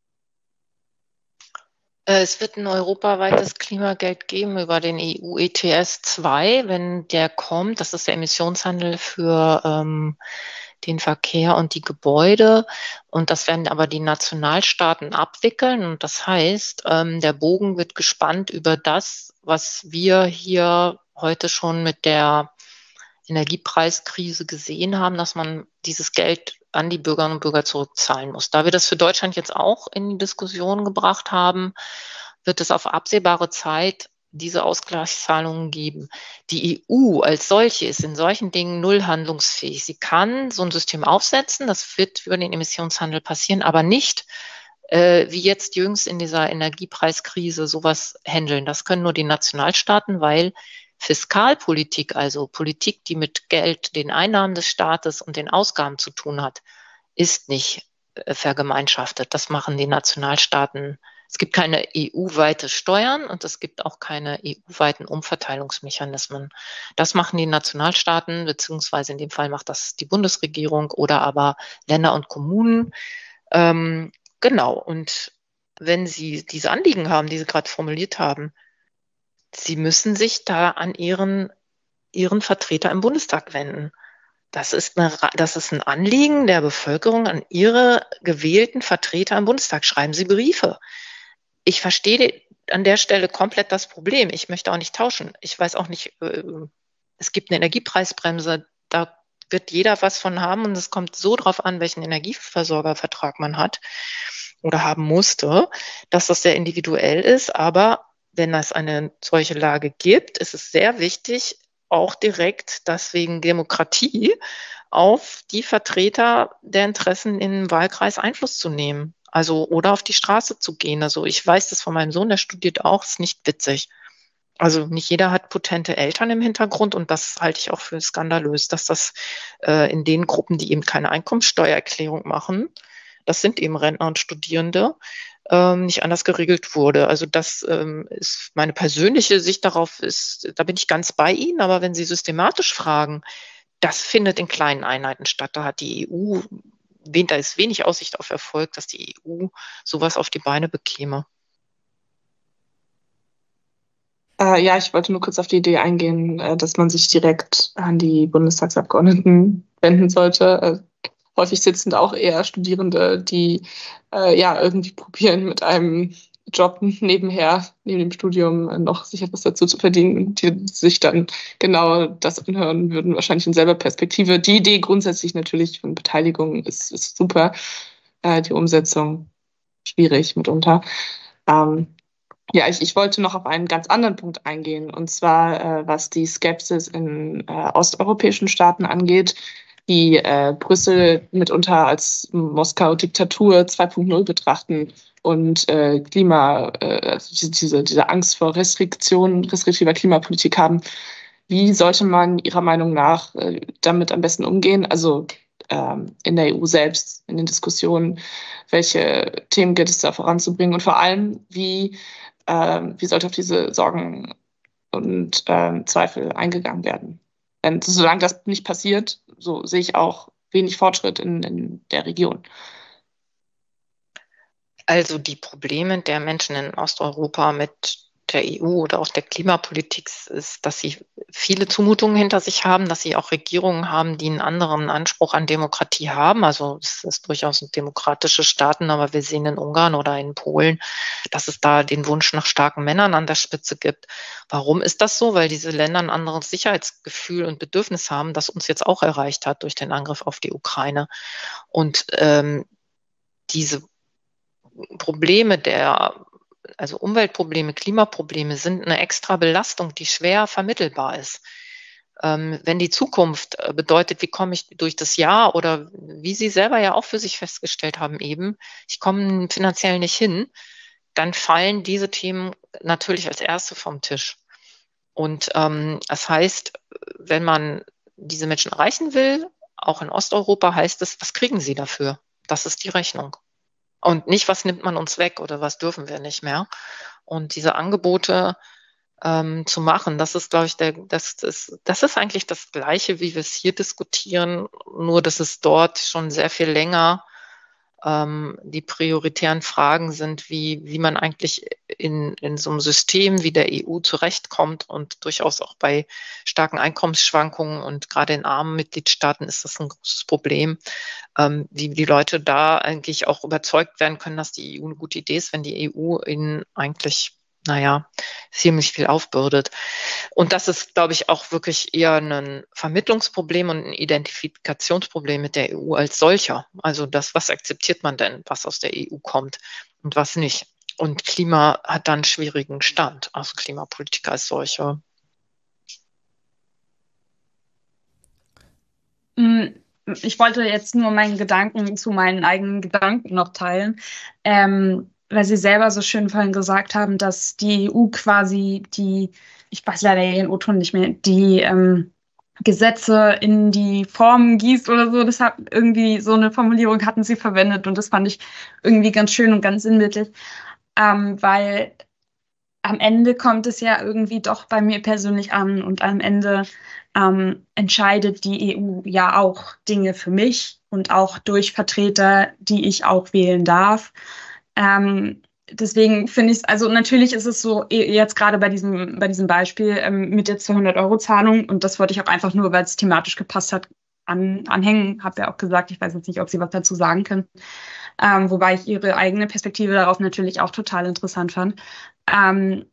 Es wird ein europaweites Klimageld geben über den E U E T S zwei, wenn der kommt. Das ist der Emissionshandel für ähm, den Verkehr und die Gebäude. Und das werden aber die Nationalstaaten abwickeln. Und das heißt, ähm, der Bogen wird gespannt über das, was wir hier heute schon mit der Energiepreiskrise gesehen haben, dass man dieses Geld an die Bürgerinnen und Bürger zurückzahlen muss. Da wir das für Deutschland jetzt auch in die Diskussion gebracht haben, wird es auf absehbare Zeit diese Ausgleichszahlungen geben. Die E U als solche ist in solchen Dingen null handlungsfähig. Sie kann so ein System aufsetzen, das wird über den Emissionshandel passieren, aber nicht äh, wie jetzt jüngst in dieser Energiepreiskrise sowas handeln. Das können nur die Nationalstaaten, weil Fiskalpolitik, also Politik, die mit Geld, den Einnahmen des Staates und den Ausgaben zu tun hat, ist nicht äh, vergemeinschaftet. Das machen die Nationalstaaten. Es gibt keine E U-weite Steuern und es gibt auch keine E U-weiten Umverteilungsmechanismen. Das machen die Nationalstaaten, beziehungsweise in dem Fall macht das die Bundesregierung oder aber Länder und Kommunen. Ähm, genau, und wenn Sie diese Anliegen haben, die Sie gerade formuliert haben, Sie müssen sich da an Ihren, Ihren Vertreter im Bundestag wenden. Das ist, eine, das ist ein Anliegen der Bevölkerung an Ihre gewählten Vertreter im Bundestag. Schreiben Sie Briefe. Ich verstehe an der Stelle komplett das Problem. Ich möchte auch nicht tauschen. Ich weiß auch nicht, äh, es gibt eine Energiepreisbremse, da wird jeder was von haben und es kommt so drauf an, welchen Energieversorgervertrag man hat oder haben musste, dass das sehr individuell ist. Aber wenn es eine solche Lage gibt, ist es sehr wichtig, auch direkt, dass wegen Demokratie auf die Vertreter der Interessen im Wahlkreis Einfluss zu nehmen. Also, oder auf die Straße zu gehen. Also, ich weiß das von meinem Sohn, der studiert auch, ist nicht witzig. Also, nicht jeder hat potente Eltern im Hintergrund und das halte ich auch für skandalös, dass das äh, in den Gruppen, die eben keine Einkommensteuererklärung machen, das sind eben Rentner und Studierende, ähm, nicht anders geregelt wurde. Also, das ähm, ist meine persönliche Sicht darauf, ist, da bin ich ganz bei Ihnen, aber wenn Sie systematisch fragen, das findet in kleinen Einheiten statt. Da hat die E U Da ist wenig Aussicht auf Erfolg, dass die E U sowas auf die Beine bekäme. Äh, ja, ich wollte nur kurz auf die Idee eingehen, äh, dass man sich direkt an die Bundestagsabgeordneten wenden sollte. Äh, häufig sitzen da auch eher Studierende, die äh, ja irgendwie probieren, mit einem Job nebenher, neben dem Studium äh, noch sich etwas dazu zu verdienen, die sich dann genau das anhören würden, wahrscheinlich in selber Perspektive. Die Idee grundsätzlich natürlich von Beteiligung ist, ist super, äh, die Umsetzung schwierig mitunter. Ähm, ja, ich, ich wollte noch auf einen ganz anderen Punkt eingehen, und zwar äh, was die Skepsis in äh, osteuropäischen Staaten angeht, die äh, Brüssel mitunter als Moskau-Diktatur zwei Punkt null betrachten und äh, Klima, äh, also diese, diese Angst vor Restriktionen, restriktiver Klimapolitik haben. Wie sollte man Ihrer Meinung nach äh, damit am besten umgehen? Also ähm, in der E U selbst, in den Diskussionen, welche Themen gilt es da voranzubringen und vor allem, wie, äh, wie sollte auf diese Sorgen und äh, Zweifel eingegangen werden? Denn solange das nicht passiert, so sehe ich auch wenig Fortschritt in, in der Region. Also die Probleme der Menschen in Osteuropa mit der E U oder auch der Klimapolitik ist, dass sie viele Zumutungen hinter sich haben, dass sie auch Regierungen haben, die einen anderen Anspruch an Demokratie haben. Also es ist durchaus ein demokratische Staaten, aber wir sehen in Ungarn oder in Polen, dass es da den Wunsch nach starken Männern an der Spitze gibt. Warum ist das so? Weil diese Länder ein anderes Sicherheitsgefühl und Bedürfnis haben, das uns jetzt auch erreicht hat durch den Angriff auf die Ukraine. Und ähm, diese Probleme der Also Umweltprobleme, Klimaprobleme sind eine extra Belastung, die schwer vermittelbar ist. Ähm, wenn die Zukunft bedeutet, wie komme ich durch das Jahr oder wie Sie selber ja auch für sich festgestellt haben eben, ich komme finanziell nicht hin, dann fallen diese Themen natürlich als erste vom Tisch. Und ähm, das heißt, wenn man diese Menschen erreichen will, auch in Osteuropa, heißt es, was kriegen sie dafür? Das ist die Rechnung. Und nicht, was nimmt man uns weg oder was dürfen wir nicht mehr. Und diese Angebote ähm, zu machen, das ist, glaube ich, der, das, das, das ist eigentlich das Gleiche, wie wir es hier diskutieren, nur dass es dort schon sehr viel länger ähm, die prioritären Fragen sind, wie, wie man eigentlich in, in so einem System wie der E U zurechtkommt und durchaus auch bei starken Einkommensschwankungen und gerade in armen Mitgliedstaaten ist das ein großes Problem, ähm, wie die Leute da eigentlich auch überzeugt werden können, dass die E U eine gute Idee ist, wenn die E U ihnen eigentlich naja, ziemlich viel aufbürdet. Und das ist, glaube ich, auch wirklich eher ein Vermittlungsproblem und ein Identifikationsproblem mit der E U als solcher. Also das, was akzeptiert man denn, was aus der E U kommt und was nicht. Und Klima hat dann einen schwierigen Stand, also Klimapolitik als solche. Ich wollte jetzt nur meinen Gedanken zu meinen eigenen Gedanken noch teilen. Ähm, weil Sie selber so schön vorhin gesagt haben, dass die E U quasi die, ich weiß leider Ihren O-Ton nicht mehr, die ähm, Gesetze in die Formen gießt oder so. Das hat irgendwie so eine Formulierung hatten Sie verwendet und das fand ich irgendwie ganz schön und ganz sinnbildlich, ähm, weil am Ende kommt es ja irgendwie doch bei mir persönlich an und am Ende ähm, entscheidet die E U ja auch Dinge für mich und auch durch Vertreter, die ich auch wählen darf. Ähm, deswegen finde ich es, also natürlich ist es so, jetzt gerade bei diesem, bei diesem Beispiel ähm, mit der zweihundert-Euro-Zahlung, und das wollte ich auch einfach nur, weil es thematisch gepasst hat, an, anhängen, habe ja auch gesagt, ich weiß jetzt nicht, ob Sie was dazu sagen können, ähm, wobei ich Ihre eigene Perspektive darauf natürlich auch total interessant fand. Ähm,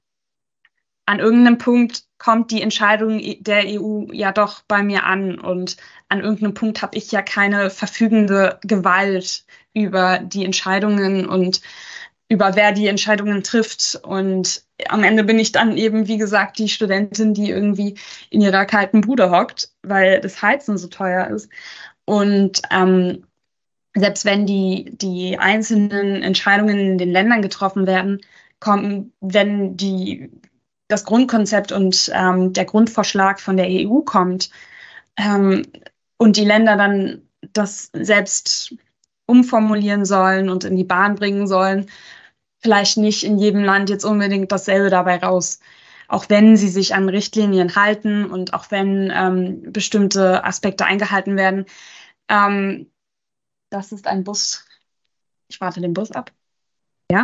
an irgendeinem Punkt kommt die Entscheidung der E U ja doch bei mir an und an irgendeinem Punkt habe ich ja keine verfügende Gewalt über die Entscheidungen und über wer die Entscheidungen trifft. Und am Ende bin ich dann eben, wie gesagt, die Studentin, die irgendwie in ihrer kalten Bude hockt, weil das Heizen so teuer ist. Und ähm, selbst wenn die, die einzelnen Entscheidungen in den Ländern getroffen werden, kommen, wenn die, das Grundkonzept und ähm, der Grundvorschlag von der E U kommt ähm, und die Länder dann das selbst umformulieren sollen und in die Bahn bringen sollen, vielleicht nicht in jedem Land jetzt unbedingt dasselbe dabei raus. Auch wenn sie sich an Richtlinien halten und auch wenn ähm, bestimmte Aspekte eingehalten werden. Ähm, das ist ein Bus. Ich warte den Bus ab. Ja.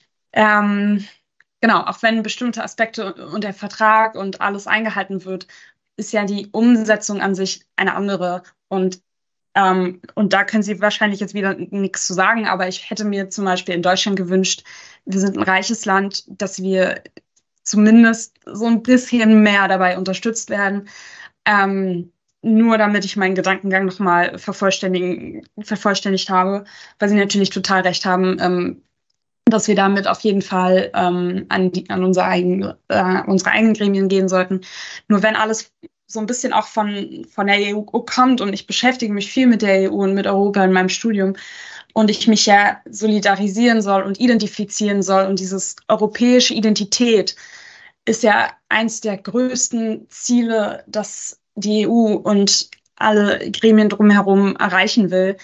Ähm, genau, auch wenn bestimmte Aspekte und der Vertrag und alles eingehalten wird, ist ja die Umsetzung an sich eine andere. Und Ähm, und da können Sie wahrscheinlich jetzt wieder nichts zu sagen, aber ich hätte mir zum Beispiel in Deutschland gewünscht, wir sind ein reiches Land, dass wir zumindest so ein bisschen mehr dabei unterstützt werden. Ähm, nur damit ich meinen Gedankengang nochmal vervollständigt habe, weil Sie natürlich total recht haben, ähm, dass wir damit auf jeden Fall ähm, an, die, an unsere, eigen, äh, unsere eigenen Gremien gehen sollten. Nur wenn alles so ein bisschen auch von, von der E U kommt und ich beschäftige mich viel mit der E U und mit Europa in meinem Studium und ich mich ja solidarisieren soll und identifizieren soll und dieses europäische Identität ist ja eins der größten Ziele, das die E U und alle Gremien drumherum erreichen will,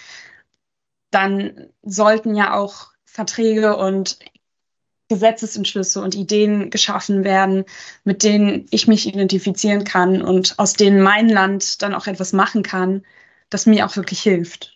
dann sollten ja auch Verträge und Gesetzesentschlüsse und Ideen geschaffen werden, mit denen ich mich identifizieren kann und aus denen mein Land dann auch etwas machen kann, das mir auch wirklich hilft.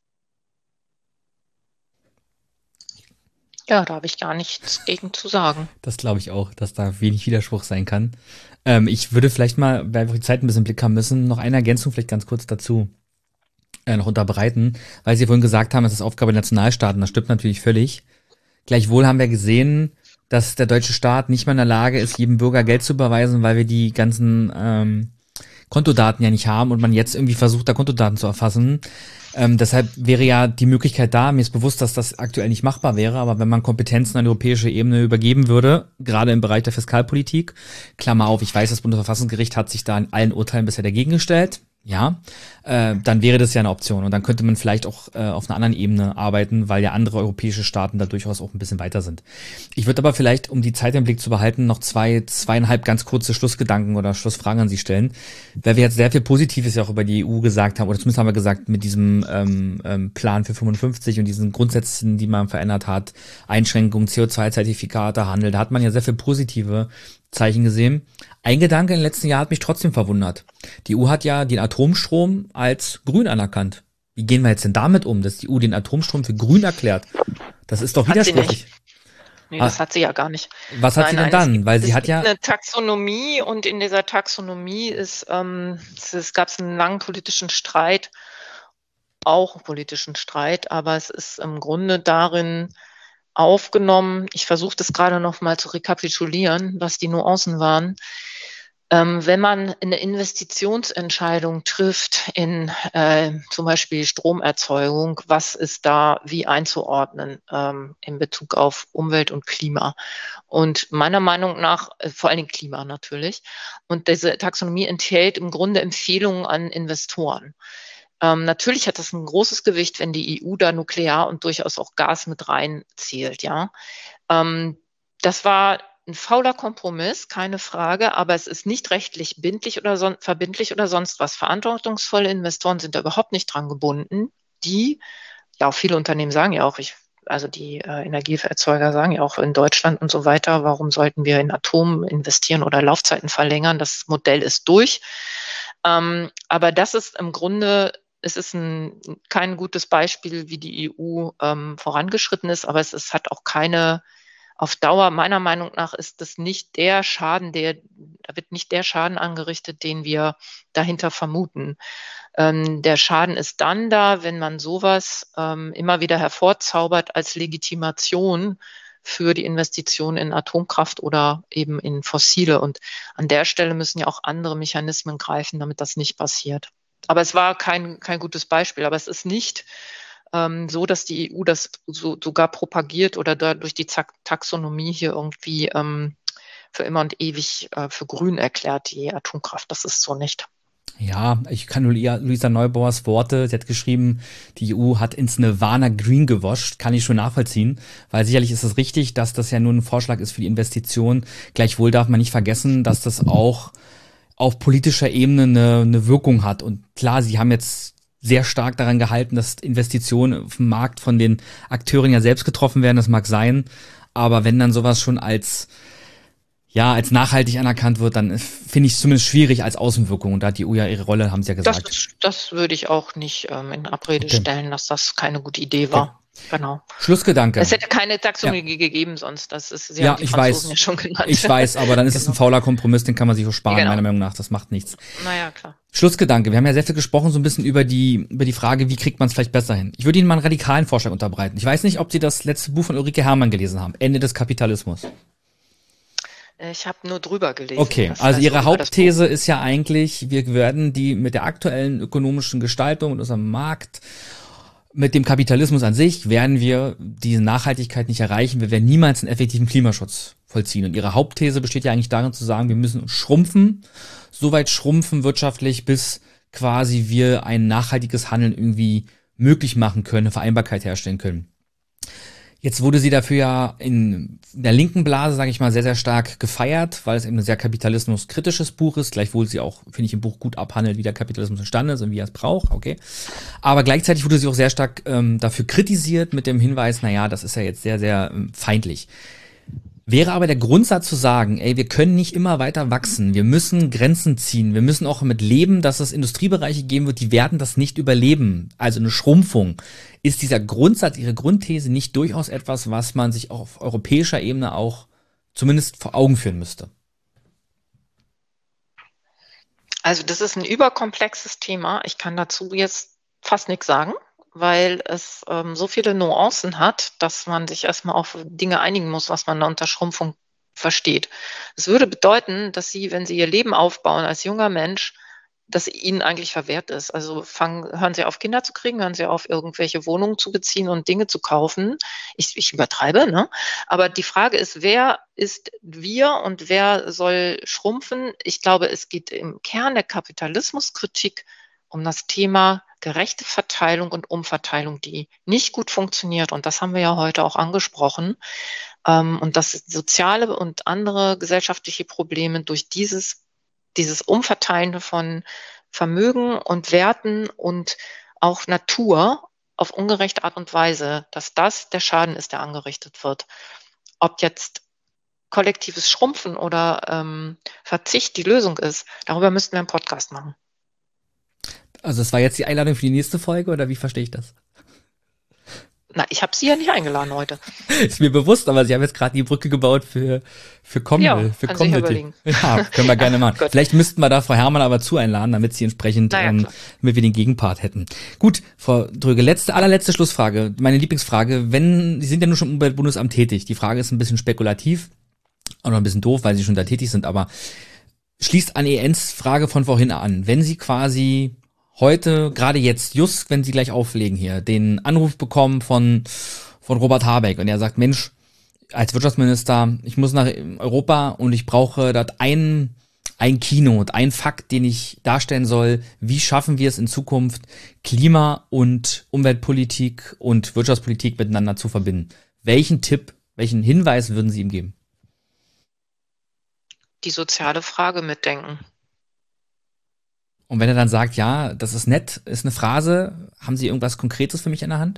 Ja, da habe ich gar nichts gegen zu sagen. Das glaube ich auch, dass da wenig Widerspruch sein kann. Ähm, ich würde vielleicht mal, weil wir die Zeit ein bisschen im Blick haben müssen, noch eine Ergänzung vielleicht ganz kurz dazu äh, noch unterbreiten, weil Sie vorhin gesagt haben, es ist Aufgabe der Nationalstaaten. Das stimmt natürlich völlig. Gleichwohl haben wir gesehen, dass der deutsche Staat nicht mehr in der Lage ist, jedem Bürger Geld zu überweisen, weil wir die ganzen ähm, Kontodaten ja nicht haben und man jetzt irgendwie versucht, da Kontodaten zu erfassen. Ähm, deshalb wäre ja die Möglichkeit da, mir ist bewusst, dass das aktuell nicht machbar wäre, aber wenn man Kompetenzen an die europäische Ebene übergeben würde, gerade im Bereich der Fiskalpolitik, Klammer auf, ich weiß, das Bundesverfassungsgericht hat sich da in allen Urteilen bisher dagegen gestellt, ja, äh, dann wäre das ja eine Option und dann könnte man vielleicht auch äh, auf einer anderen Ebene arbeiten, weil ja andere europäische Staaten da durchaus auch ein bisschen weiter sind. Ich würde aber vielleicht, um die Zeit im Blick zu behalten, noch zwei, zweieinhalb ganz kurze Schlussgedanken oder Schlussfragen an Sie stellen, weil wir jetzt sehr viel Positives ja auch über die E U gesagt haben, oder zumindest haben wir gesagt, mit diesem ähm, ähm, Plan für fünfundfünfzig und diesen Grundsätzen, die man verändert hat, Einschränkungen, C O zwei Zertifikate, Handel, da hat man ja sehr viel positive Zeichen gesehen. Ein Gedanke im letzten Jahr hat mich trotzdem verwundert. Die E U hat ja den Atomstrom als grün anerkannt. Wie gehen wir jetzt denn damit um, dass die E U den Atomstrom für grün erklärt? Das ist doch widersprüchlich. Nee, das hat sie ja gar nicht. Was hat nein, sie denn nein, dann? Es gibt, Weil sie es hat gibt ja eine Taxonomie und in dieser Taxonomie ist, ähm, es, es gab einen langen politischen Streit, auch einen politischen Streit, aber es ist im Grunde darin aufgenommen. Ich versuche das gerade noch mal zu rekapitulieren, was die Nuancen waren. Ähm, wenn man eine Investitionsentscheidung trifft in äh, zum Beispiel Stromerzeugung, was ist da wie einzuordnen ähm, in Bezug auf Umwelt und Klima? Und meiner Meinung nach, äh, vor allen Dingen Klima natürlich, und diese Taxonomie enthält im Grunde Empfehlungen an Investoren. Ähm, natürlich hat das ein großes Gewicht, wenn die E U da Nuklear und durchaus auch Gas mit reinzählt, ja. Ähm, das war ein fauler Kompromiss, keine Frage, aber es ist nicht rechtlich bindlich oder son- verbindlich oder sonst was. Verantwortungsvolle Investoren sind da überhaupt nicht dran gebunden. Die, ja, auch viele Unternehmen sagen ja auch, ich, also die äh, Energieerzeuger sagen ja auch in Deutschland und so weiter, warum sollten wir in Atom investieren oder Laufzeiten verlängern? Das Modell ist durch. Ähm, aber das ist im Grunde, es ist ein, kein gutes Beispiel, wie die E U ähm, vorangeschritten ist, aber es ist, hat auch keine, auf Dauer, meiner Meinung nach, ist das nicht der Schaden, der, da wird nicht der Schaden angerichtet, den wir dahinter vermuten. Ähm, der Schaden ist dann da, wenn man sowas ähm, immer wieder hervorzaubert als Legitimation für die Investition in Atomkraft oder eben in fossile. Und an der Stelle müssen ja auch andere Mechanismen greifen, damit das nicht passiert. Aber es war kein, kein gutes Beispiel. Aber es ist nicht ähm, so, dass die E U das so, sogar propagiert oder da durch die Taxonomie hier irgendwie ähm, für immer und ewig äh, für grün erklärt, die Atomkraft. Das ist so nicht. Ja, ich kann nur Luisa Neubauers Worte, sie hat geschrieben, die E U hat ins Nirvana Green gewascht, kann ich schon nachvollziehen, weil sicherlich ist es richtig, dass das ja nur ein Vorschlag ist für die Investition. Gleichwohl darf man nicht vergessen, dass das auch auf politischer Ebene eine, eine Wirkung hat. Und klar, sie haben jetzt sehr stark daran gehalten, dass Investitionen auf dem Markt von den Akteuren ja selbst getroffen werden, das mag sein, aber wenn dann sowas schon als ja, als nachhaltig anerkannt wird, dann finde ich es zumindest schwierig als Außenwirkung. Und da hat die E U ja ihre Rolle, haben sie ja gesagt. Das, das würde ich auch nicht ähm, in Abrede okay. stellen, dass das keine gute Idee war. Okay. Genau. Schlussgedanke. Es hätte keine Taxonomie ja. gegeben sonst. Das ist sie ja, haben die ich Franzosen weiß. Ja schon genannt. Ich weiß, aber dann ist genau. es ein fauler Kompromiss, den kann man sich auch sparen, genau. meiner Meinung nach. Das macht nichts. Naja, klar. Schlussgedanke. Wir haben ja sehr viel gesprochen, so ein bisschen über die, über die Frage, wie kriegt man es vielleicht besser hin. Ich würde Ihnen mal einen radikalen Vorschlag unterbreiten. Ich weiß nicht, ob Sie das letzte Buch von Ulrike Herrmann gelesen haben. Ende des Kapitalismus. Ich habe nur drüber gelesen. Okay, das also heißt, Ihre Hauptthese ist ja eigentlich, wir werden die mit der aktuellen ökonomischen Gestaltung und unserem Markt, mit dem Kapitalismus an sich, werden wir diese Nachhaltigkeit nicht erreichen. Wir werden niemals einen effektiven Klimaschutz vollziehen. Und Ihre Hauptthese besteht ja eigentlich darin zu sagen, wir müssen schrumpfen, so weit schrumpfen wirtschaftlich, bis quasi wir ein nachhaltiges Handeln irgendwie möglich machen können, eine Vereinbarkeit herstellen können. Jetzt wurde sie dafür ja in der linken Blase, sage ich mal, sehr, sehr stark gefeiert, weil es eben ein sehr kapitalismuskritisches Buch ist, gleichwohl sie auch, finde ich, im Buch gut abhandelt, wie der Kapitalismus entstanden ist und wie er es braucht, okay. Aber gleichzeitig wurde sie auch sehr stark ähm, dafür kritisiert mit dem Hinweis, naja, das ist ja jetzt sehr, sehr ähm, feindlich. Wäre aber der Grundsatz zu sagen, ey, wir können nicht immer weiter wachsen, wir müssen Grenzen ziehen, wir müssen auch damit leben, dass es Industriebereiche geben wird, die werden das nicht überleben, also eine Schrumpfung. Ist dieser Grundsatz, Ihre Grundthese nicht durchaus etwas, was man sich auch auf europäischer Ebene auch zumindest vor Augen führen müsste? Also das ist ein überkomplexes Thema. Ich kann dazu jetzt fast nichts sagen, weil es ähm, so viele Nuancen hat, dass man sich erstmal auf Dinge einigen muss, was man da unter Schrumpfung versteht. Es würde bedeuten, dass Sie, wenn Sie Ihr Leben aufbauen als junger Mensch, dass Ihnen eigentlich verwehrt ist. Also fangen, hören Sie auf, Kinder zu kriegen, hören Sie auf, irgendwelche Wohnungen zu beziehen und Dinge zu kaufen. Ich, ich übertreibe, ne? Aber die Frage ist, wer ist wir und wer soll schrumpfen? Ich glaube, es geht im Kern der Kapitalismuskritik um das Thema gerechte Verteilung und Umverteilung, die nicht gut funktioniert. Und das haben wir ja heute auch angesprochen. Und dass soziale und andere gesellschaftliche Probleme durch dieses dieses Umverteilen von Vermögen und Werten und auch Natur auf ungerechte Art und Weise, dass das der Schaden ist, der angerichtet wird. Ob jetzt kollektives Schrumpfen oder ähm, Verzicht die Lösung ist, darüber müssten wir einen Podcast machen. Also das war jetzt die Einladung für die nächste Folge, oder wie verstehe ich das? Na, ich habe Sie ja nicht eingeladen heute. Ist mir bewusst, aber Sie haben jetzt gerade die Brücke gebaut für für Comedy. Ja, für kann Comedy. sich überlegen. Ja, können wir gerne machen. Vielleicht müssten wir da Frau Herrmann aber zu einladen, damit sie entsprechend, naja, ähm, damit wir den Gegenpart hätten. Gut, Frau Dröge, letzte, allerletzte Schlussfrage, meine Lieblingsfrage. Wenn Sie sind ja nun schon im Umweltbundesamt tätig, die Frage ist ein bisschen spekulativ und noch ein bisschen doof, weil Sie schon da tätig sind, aber schließt an E Ns Frage von vorhin an. Wenn Sie quasi heute, gerade jetzt, just wenn Sie gleich auflegen hier, den Anruf bekommen von von Robert Habeck und er sagt, Mensch, als Wirtschaftsminister, ich muss nach Europa und ich brauche dort ein, ein Keynote, ein Fakt, den ich darstellen soll, wie schaffen wir es in Zukunft, Klima- und Umweltpolitik und Wirtschaftspolitik miteinander zu verbinden. Welchen Tipp, welchen Hinweis würden Sie ihm geben? Die soziale Frage mitdenken. Und wenn er dann sagt, ja, das ist nett, ist eine Phrase, haben Sie irgendwas Konkretes für mich in der Hand?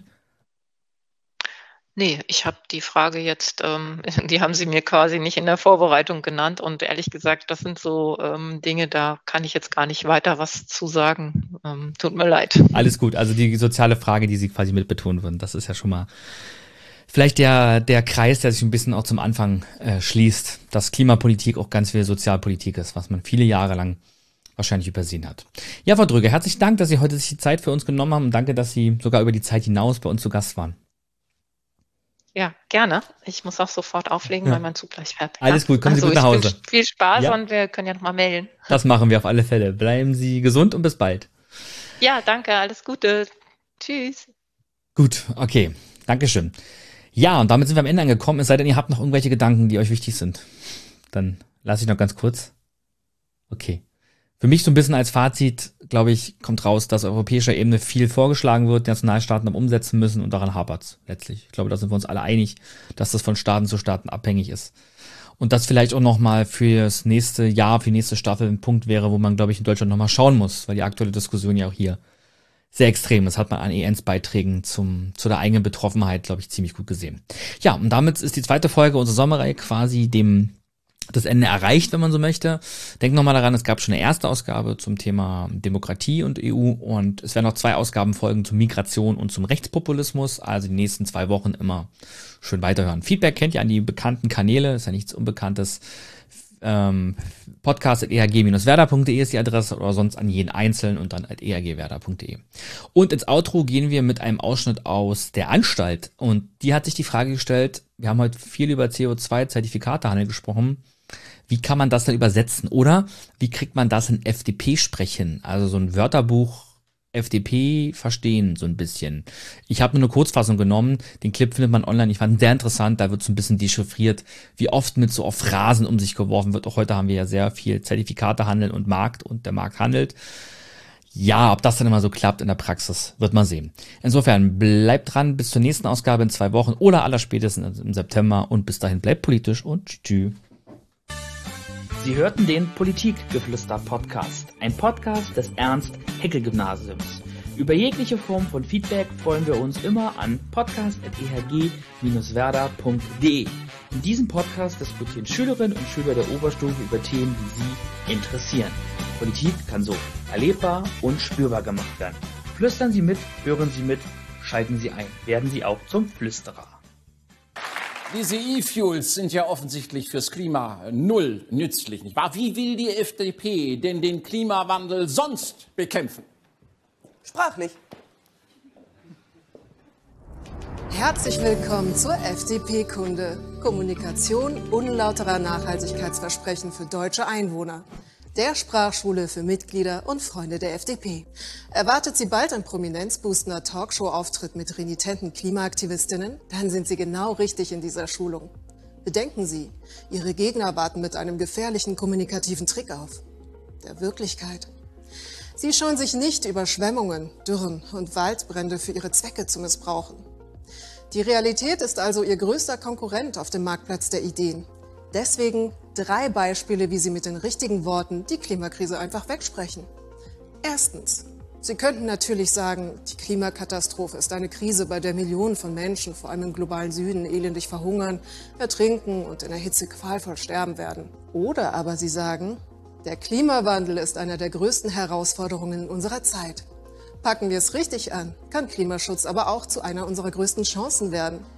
Nee, ich habe die Frage jetzt, ähm, die haben Sie mir quasi nicht in der Vorbereitung genannt und ehrlich gesagt, das sind so ähm, Dinge, da kann ich jetzt gar nicht weiter was zu sagen. Ähm, tut mir leid. Alles gut, also die soziale Frage, die Sie quasi mit betonen würden, das ist ja schon mal vielleicht der, der Kreis, der sich ein bisschen auch zum Anfang äh, schließt, dass Klimapolitik auch ganz viel Sozialpolitik ist, was man viele Jahre lang wahrscheinlich übersehen hat. Ja, Frau Dröge, herzlichen Dank, dass Sie heute sich die Zeit für uns genommen haben und danke, dass Sie sogar über die Zeit hinaus bei uns zu Gast waren. Ja, gerne. Ich muss auch sofort auflegen, Ja. weil mein Zug gleich fährt. Alles ja? gut, kommen Sie also gut nach ich Hause. wünsche viel Spaß Ja. und wir können ja nochmal melden. Das machen wir auf alle Fälle. Bleiben Sie gesund und bis bald. Ja, danke, alles Gute. Tschüss. Gut, okay. Dankeschön. Ja, und damit sind wir am Ende angekommen. Es sei denn, ihr habt noch irgendwelche Gedanken, die euch wichtig sind. Dann lasse ich noch ganz kurz. Okay. Für mich so ein bisschen als Fazit, glaube ich, kommt raus, dass auf europäischer Ebene viel vorgeschlagen wird, die Nationalstaaten am umsetzen müssen und daran hapert's letztlich. Ich glaube, da sind wir uns alle einig, dass das von Staaten zu Staaten abhängig ist. Und das vielleicht auch nochmal für das nächste Jahr, für die nächste Staffel ein Punkt wäre, wo man, glaube ich, in Deutschland nochmal schauen muss, weil die aktuelle Diskussion ja auch hier sehr extrem ist. Hat man an E Ns-Beiträgen zum, zu der eigenen Betroffenheit, glaube ich, ziemlich gut gesehen. Ja, und damit ist die zweite Folge unserer Sommerreihe quasi dem das Ende erreicht, wenn man so möchte. Denkt nochmal daran, es gab schon eine erste Ausgabe zum Thema Demokratie und E U und es werden noch zwei Ausgaben folgen zum Migration und zum Rechtspopulismus, also die nächsten zwei Wochen immer schön weiterhören. Feedback kennt ihr an die bekannten Kanäle, ist ja nichts Unbekanntes. Ähm, podcast at e h g dash werder punkt de ist die Adresse oder sonst an jeden Einzelnen und dann at e h g werder punkt de. Und ins Outro gehen wir mit einem Ausschnitt aus der Anstalt und die hat sich die Frage gestellt, wir haben heute viel über C O zwei Zertifikatehandel gesprochen, wie kann man das dann übersetzen oder wie kriegt man das in F D P sprechen, also so ein Wörterbuch F D P verstehen so ein bisschen. Ich habe nur eine Kurzfassung genommen, den Clip findet man online, ich fand ihn sehr interessant, da wird so ein bisschen dechiffriert, wie oft mit so auf Phrasen um sich geworfen wird. Auch heute haben wir ja sehr viel Zertifikatehandel und Markt und der Markt handelt. Ja, ob das dann immer so klappt in der Praxis, wird man sehen. Insofern bleibt dran bis zur nächsten Ausgabe in zwei Wochen oder allerspätestens im September und bis dahin bleibt politisch und tschüss. Sie hörten den Politikgeflüster-Podcast, ein Podcast des Ernst-Haeckel-Gymnasiums. Über jegliche Form von Feedback freuen wir uns immer an podcast at e h g dash werder punkt de. In diesem Podcast diskutieren Schülerinnen und Schüler der Oberstufe über Themen, die sie interessieren. Politik kann so erlebbar und spürbar gemacht werden. Flüstern Sie mit, hören Sie mit, schalten Sie ein, werden Sie auch zum Flüsterer. Diese E-Fuels sind ja offensichtlich fürs Klima null nützlich, nicht wahr? Wie will die F D P denn den Klimawandel sonst bekämpfen? Sprachlich. Herzlich willkommen zur F D P-Kunde. Kommunikation unlauterer Nachhaltigkeitsversprechen für deutsche Einwohner. Der Sprachschule für Mitglieder und Freunde der F D P. Erwartet Sie bald ein prominenzboostender Talkshow-Auftritt mit renitenten Klimaaktivistinnen? Dann sind Sie genau richtig in dieser Schulung. Bedenken Sie, Ihre Gegner warten mit einem gefährlichen kommunikativen Trick auf. Der Wirklichkeit. Sie scheuen sich nicht, Überschwemmungen, Dürren und Waldbrände für ihre Zwecke zu missbrauchen. Die Realität ist also Ihr größter Konkurrent auf dem Marktplatz der Ideen. Deswegen drei Beispiele, wie Sie mit den richtigen Worten die Klimakrise einfach wegsprechen. Erstens. Sie könnten natürlich sagen, die Klimakatastrophe ist eine Krise, bei der Millionen von Menschen, vor allem im globalen Süden, elendig verhungern, ertrinken und in der Hitze qualvoll sterben werden. Oder aber Sie sagen, der Klimawandel ist einer der größten Herausforderungen in unserer Zeit. Packen wir es richtig an, kann Klimaschutz aber auch zu einer unserer größten Chancen werden.